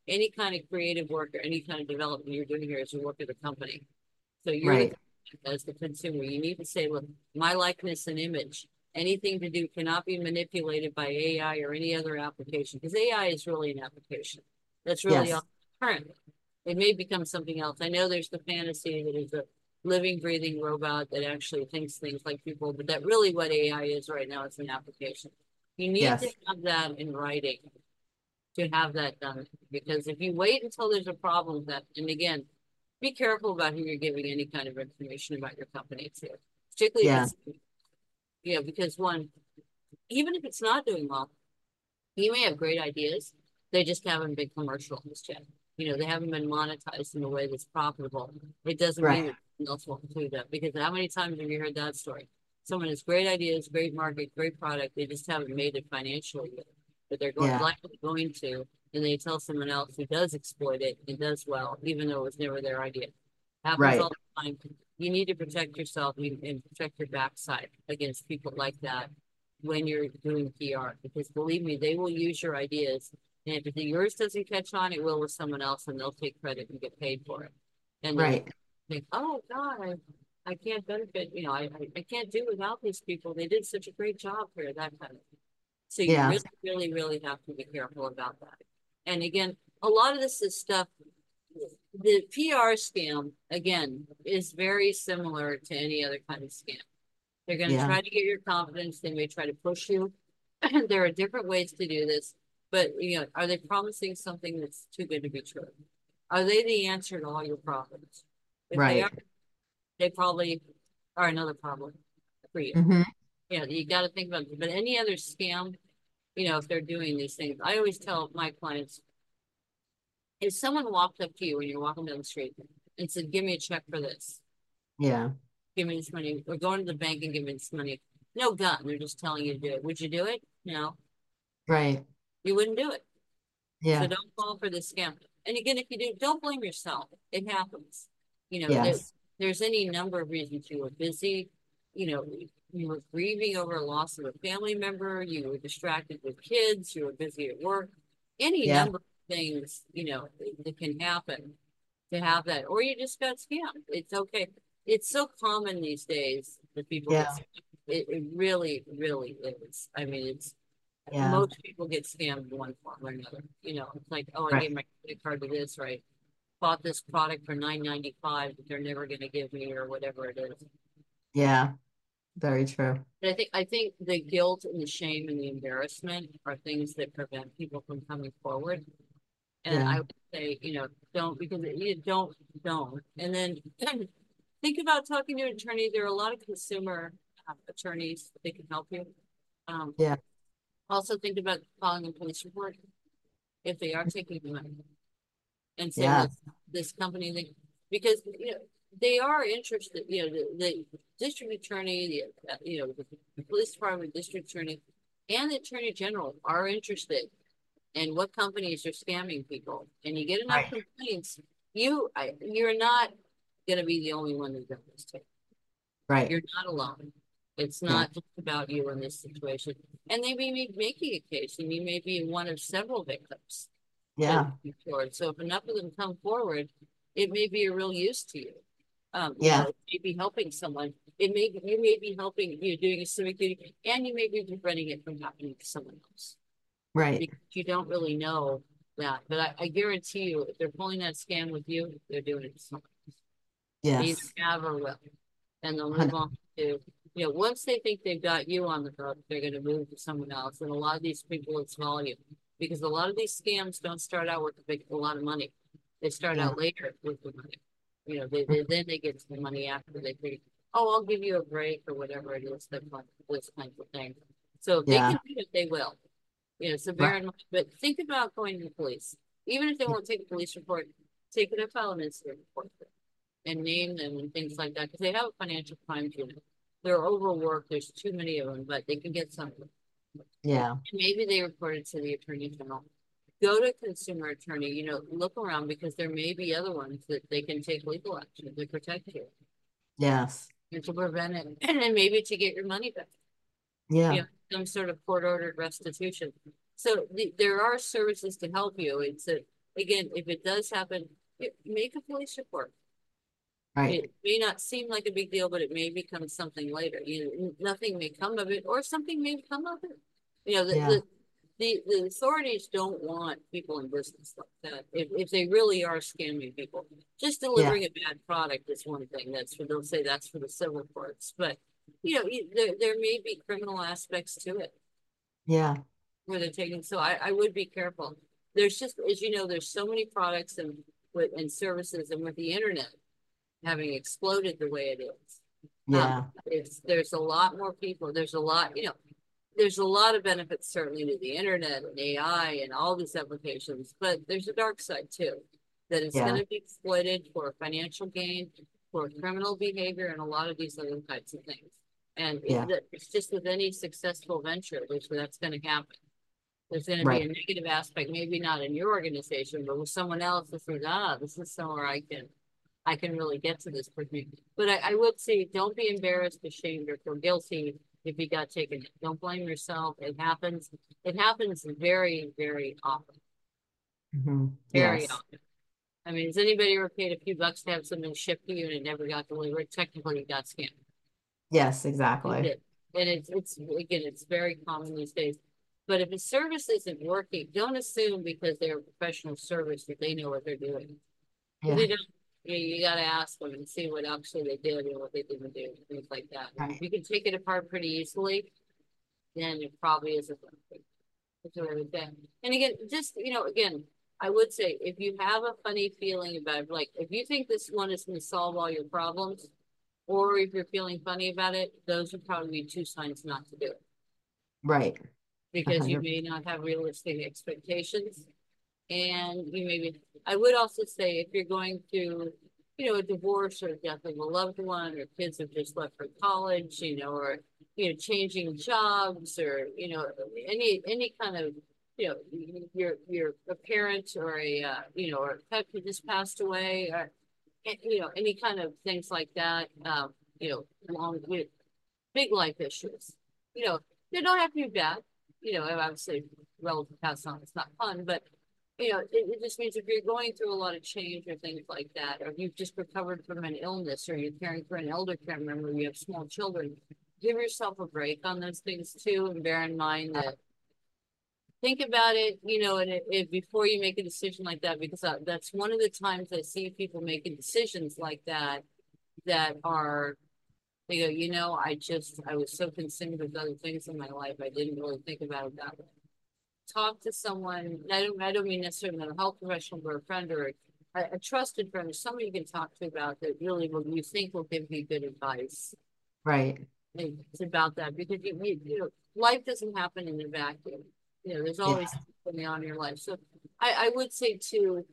any kind of creative work or any kind of development you're doing here is you work at a company. So you're the Right. as the consumer, you need to say, look, my likeness and image, anything to do cannot be manipulated by AI or any other application, because AI is really an application. That's really all Yes. current. It may become something else. I know there's the fantasy that is a living, breathing robot that actually thinks things like people, but that really what AI is right now is an application. You need to Yes. have that in writing to have that done. Because if you wait until there's a problem with that, and again, be careful about who you're giving any kind of information about your company to, particularly if Yeah. it's, you know, because one, even if it's not doing well, you may have great ideas. They just haven't been commercialized yet. You know, they haven't been monetized in a way that's profitable. It doesn't Right. mean that someone else won't do that. Because how many times have you heard that story? Someone has great ideas, great market, great product. They just haven't made it financially yet. But they're going, Yeah. likely going to, and they tell someone else who does exploit it and does well, even though it was never their idea. Happens all Right. the time. You need to protect yourself and protect your backside against people like that when you're doing PR, because believe me, they will use your ideas. And if yours doesn't catch on, it will with someone else, and they'll take credit and get paid for it. And then Right. think, oh God, I can't benefit, you know, I can't do without these people. They did such a great job here, that kind of thing. So you Yeah. really, really, really have to be careful about that. And again, a lot of this is stuff, the PR scam, again, is very similar to any other kind of scam. They're going to Yeah. try to get your confidence. They may try to push you. There are different ways to do this, but you know, are they promising something that's too good to be true? Are they the answer to all your problems? If they are, Right. they probably are another problem for you. Hmm. You know, you got to think about it. But any other scam, you know, if they're doing these things, I always tell my clients, if someone walked up to you when you're walking down the street and said, "Give me a check for this," Yeah. give me this money, or going to the bank and give me this money. No gun. They're just telling you to do it. Would you do it? No, Right. you wouldn't do it. So Yeah. don't fall for the scam. And again, if you do, don't blame yourself. It happens. You know, Yes. there's any number of reasons. You were busy, you know, you were grieving over a loss of a family member, you were distracted with kids, you were busy at work, any Yeah. number of things, you know, that can happen to have that, or you just got scammed. It's okay. It's so common these days that people get Yeah. scammed. It really, really is. I mean, it's Yeah. most people get scammed in one form or another. You know, it's like, oh, I Right. gave my credit card to this, right? Bought this product for $9.95 that they're never going to give me or whatever it is. Yeah. Very true. But I think the guilt and the shame and the embarrassment are things that prevent people from coming forward. And Yeah. I would say, you know, don't, because you don't. And then think about talking to an attorney. There are a lot of consumer attorneys that can help you. Um, Yeah. Also think about filing a police report if they are taking the money and say, Yeah. look, this company, because you know they are interested. You know, the district attorney, you know, the police department, district attorney, and the attorney general are interested in what companies are scamming people. And you get enough Right. complaints, you're not going to be the only one who's done this too. Right. You're not alone. It's Yeah. not just about you in this situation. And they may be making a case, and you may be one of several victims that Yeah. forward. So if enough of them come forward, it may be a real use to you. You know, Yeah. it may be helping someone. You may be helping you doing a civic duty, and you may be preventing it from happening to someone else Right. because you don't really know that. But I guarantee you, if they're pulling that scam with you, they're doing it to someone else. They either Yes. have or will, and they'll move 100. on to. You know, once they think they've got you on the hook, they're going to move to someone else. And a lot of these people, it's volume because a lot of these scams don't start out with a lot of money. They start Yeah. out later with the money. You know, then they get to the money after they think, oh, I'll give you a break or whatever it is, that this kind of thing. So if they Yeah. can do it, they will. You know, so bear Right. in mind, but think about going to the police. Even if they won't take a police report, take it and file an incident report and name them and things like that because they have a financial crimes unit. They're overworked. There's too many of them, but they can get something. Yeah. Maybe they report it to the attorney general. Go to consumer attorney. You know, look around because there may be other ones that they can take legal action to protect you Yes. and to prevent it, and then maybe to get your money back. You Yeah. know, some sort of court ordered restitution. So there are services to help you. again, if it does happen, make a police report. Right. It may not seem like a big deal, but it may become something later. Nothing may come of it, or something may come of it. Yeah. The authorities don't want people in business like that. If they really are scamming people, just Yeah. delivering a bad product is one thing. They'll say that's for the civil courts, but there may be criminal aspects to it Yeah. where they're taking. So I would be careful. There's just, as you know, there's so many products and services, and with the internet having exploded the way it is. Yeah. There's a lot more people. There's a lot of benefits certainly to the internet and AI and all these applications, but there's a dark side too, that it's going Yeah. to be exploited for financial gain, for criminal behavior, and a lot of these other types of things. And Yeah. it's just with any successful venture, which that's going to happen. There's going to be Right. a negative aspect, maybe not in your organization, but with someone else that says, this is somewhere I can really get to this person. But I would say don't be embarrassed, ashamed, or feel guilty if you got taken. Don't blame yourself. It happens. It happens very, very often. Very Yes. often. I mean, has anybody ever paid a few bucks to have something shipped to you and it never got delivered? Technically, you got scammed. Yes, You exactly. did. And it's again, it's very common these days. But if a service isn't working, don't assume because they're a professional service that they know what they're doing. Because Yeah. they don't, you got to ask them and see what actually they did and what they didn't do, things like that. And if Right. you can take it apart pretty easily, then it probably isn't. That's what I would say. And again, just, again, I would say if you have a funny feeling about it, like if you think this one is going to solve all your problems, or if you're feeling funny about it, those would probably be two signs not to do it Right. because you 100. may not have realistic expectations. And you maybe, I would also say if you're going through, a divorce or death of a loved one, or kids have just left for college, or, changing jobs, or, any kind of, you're a parent or or a pet who just passed away, or, any kind of things like that, long, big life issues, they don't have to be bad, and obviously relative pass on, it's not fun, but it just means if you're going through a lot of change or things like that, or you've just recovered from an illness, or you're caring for an elder care member, you have small children, give yourself a break on those things too, and bear in mind that think about it, and before you make a decision like that, because that's one of the times I see people making decisions like that are, they go, I was so consumed with other things in my life, I didn't really think about it that way. Talk to someone. I don't mean necessarily a mental health professional, but a friend or a trusted friend, or somebody you can talk to about that really will you think will give you good advice. Right. And it's about that because life doesn't happen in a vacuum. There's Yeah. always something on in your life. So I would say too,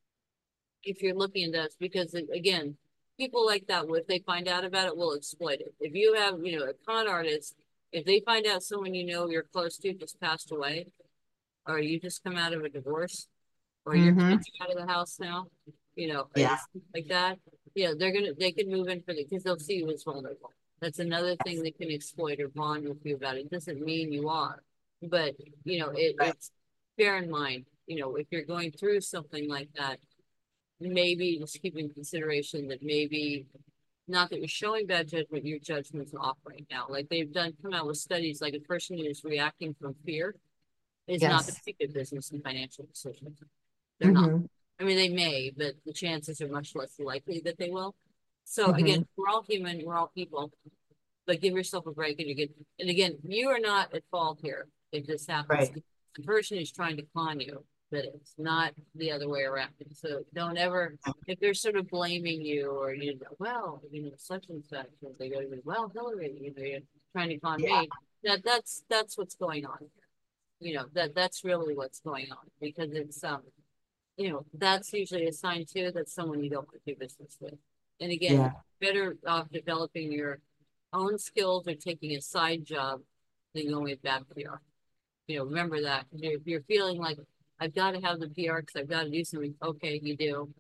if you're looking at this, because again, people like that, if they find out about it, will exploit it. If you have, a con artist, if they find out someone you're close to just passed away, or you just come out of a divorce, or your Mm-hmm. kids are out of the house now, Yeah. it's like that. They can move in for the because they'll see you as vulnerable. That's another thing they can exploit or bond with you about. It doesn't mean you are, but Right. it's bear in mind, if you're going through something like that, maybe just keep in consideration that maybe not that you're showing bad judgment, your judgment's off right now. Like they've come out with studies, like a person who is reacting from fear is not going to Yes. be good business and financial decisions. They're not. Mm-hmm. I mean, they may, but the chances are much less likely that they will. So again, Mm-hmm. we're all human, we're all people, but give yourself a break and you get, and again, you are not at fault here if this happens. Right. The person who's trying to con you, but it's not the other way around. So don't ever, if they're sort of blaming you or such and such, and they go, well, Hillary, you're trying to con Yeah. me. That's what's going on. That's really what's going on because it's that's usually a sign too that someone you don't want to do business with. And again, Yeah. better off developing your own skills or taking a side job than going with bad PR. Remember that. If you're feeling like I've got to have the PR because I've got to do something, okay, you do.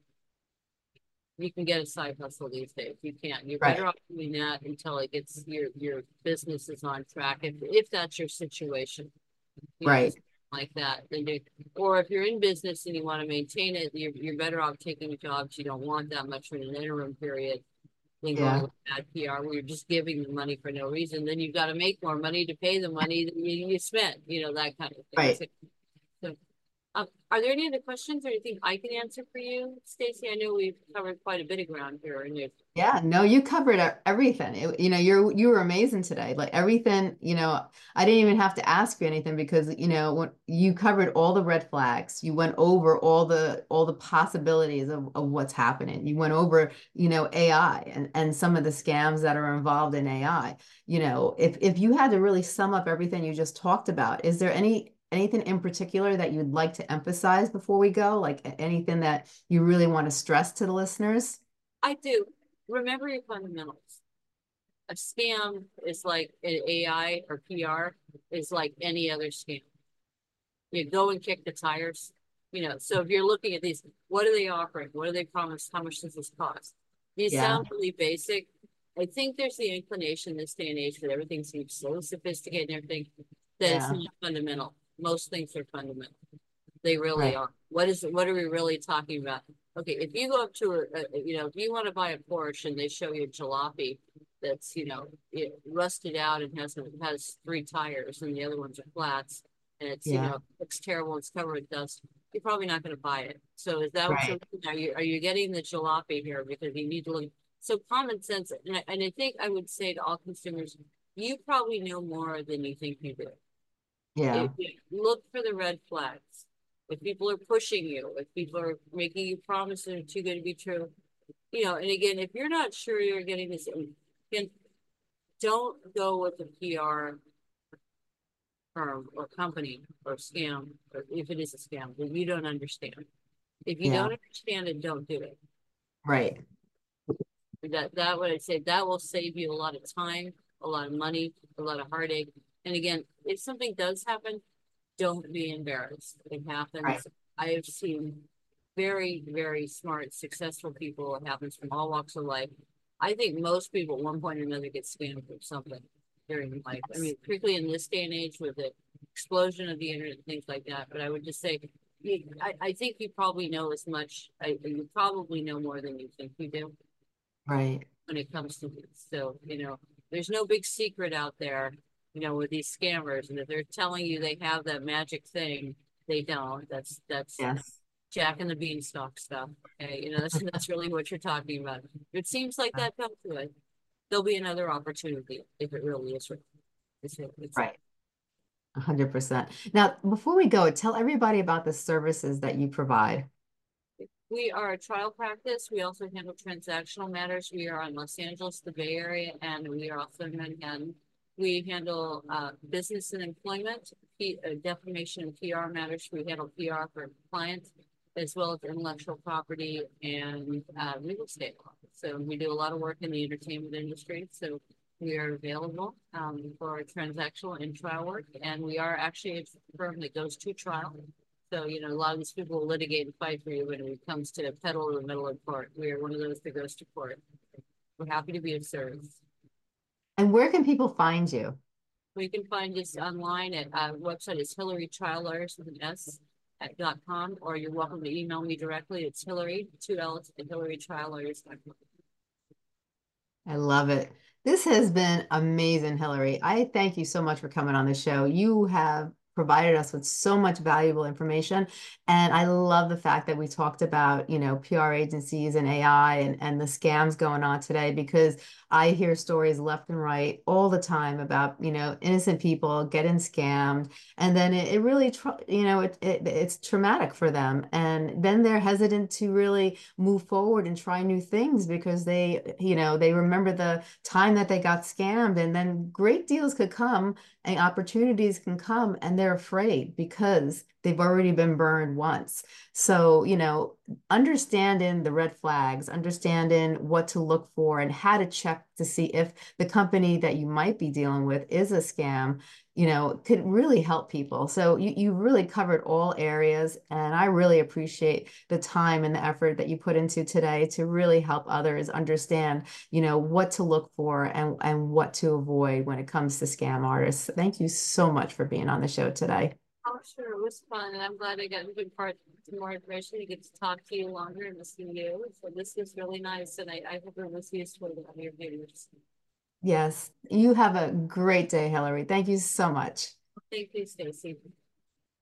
You can get a side hustle these days. You can't. You're Right. better off doing that until it gets your business is on track if that's your situation. You know, Right. like that than do, or if you're in business and you want to maintain it, you're better off taking jobs you don't want that much in an interim period than going Yeah. with bad PR where you're just giving the money for no reason. Then you've got to make more money to pay the money that you spent, that kind of thing. Right. So are there any other questions or anything I can answer for you, Stacy? I know we've covered quite a bit of ground here, and Yeah, no, you covered everything. You were amazing today. Like everything, I didn't even have to ask you anything because, when you covered all the red flags, you went over all the possibilities of what's happening. You went over, AI and some of the scams that are involved in AI. If you had to really sum up everything you just talked about, is there anything in particular that you'd like to emphasize before we go? Like anything that you really want to stress to the listeners? I do. Remember your fundamentals. A scam is like an AI or PR is like any other scam. You go and kick the tires. So if you're looking at these, what are they offering? What do they promise? How much does this cost? These Yeah. sound really basic. I think there's the inclination this day and age that everything seems so sophisticated and everything that it's Yeah. not fundamental. Most things are fundamental. They really Right. are. What are we really talking about? Okay, if you go up to if you want to buy a Porsche and they show you a jalopy that's, rusted out and has three tires and the other ones are flats and it's, Yeah. looks terrible, it's covered with dust, you're probably not going to buy it. So is that what you're Right. looking at? Are you getting the jalopy here because you need to look? So common sense, and I think I would say to all consumers, you probably know more than you think you do. Yeah. You look for the red flags. If people are pushing you, if people are making you promises that are too good to be true, and again, if you're not sure you're getting this, again, don't go with a PR firm or company or scam, or if it is a scam that you don't understand. If you Yeah. don't understand it, don't do it. Right. That what I'd say, that will save you a lot of time, a lot of money, a lot of heartache. And again, if something does happen, don't be embarrassed. It Right. happens. I have seen very, very smart, successful people. It happens from all walks of life. I think most people at one point or another get scammed from something during life. I Yes. mean, particularly in this day and age with the explosion of the internet and things like that. But I would just say, I think you probably know as much. You probably know more than you think you do Right. when it comes to this. So, there's no big secret out there, with these scammers. And if they're telling you they have that magic thing, they don't. That's Yes. Jack and the Beanstalk stuff. Okay. That's really what you're talking about. If it seems like that, don't do it. There'll be another opportunity if it really is. It's Right. 100%. Now, before we go, tell everybody about the services that you provide. We are a trial practice. We also handle transactional matters. We are in Los Angeles, the Bay Area, and we are also in Manhattan. We handle business and employment, defamation and PR matters. We handle PR for clients, as well as intellectual property and real estate law. So we do a lot of work in the entertainment industry. So we are available for transactional and trial work. And we are actually a firm that goes to trial. So, a lot of these people will litigate and fight for you when it comes to pedal to the middle of court. We are one of those that goes to court. We're happy to be of service. And where can people find you? We can find us online at our website is Hillary Trial Lawyers with an S .com, or you're welcome to email me directly. It's Hillary, 2 L's, at HillaryTrialLawyers.com. I love it. This has been amazing, Hillary. I thank you so much for coming on the show. You have provided us with so much valuable information. And I love the fact that we talked about, PR agencies and AI and the scams going on today, because I hear stories left and right all the time about, innocent people getting scammed. And then it really, it's traumatic for them. And then they're hesitant to really move forward and try new things because they remember the time that they got scammed, and then great deals could come and opportunities can come, and they're afraid because they've already been burned once. So, understanding the red flags, understanding what to look for and how to check to see if the company that you might be dealing with is a scam, could really help people. So you really covered all areas, and I really appreciate the time and the effort that you put into today to really help others understand, what to look for and what to avoid when it comes to scam artists. Thank you so much for being on the show today. Oh, sure, it was fun, and I'm glad I got a good part, more information to get to talk to you longer and listen to you. So this was really nice, and I hope it was useful to your viewers. Yes, you have a great day, Hillary. Thank you so much. Thank you, Stacy.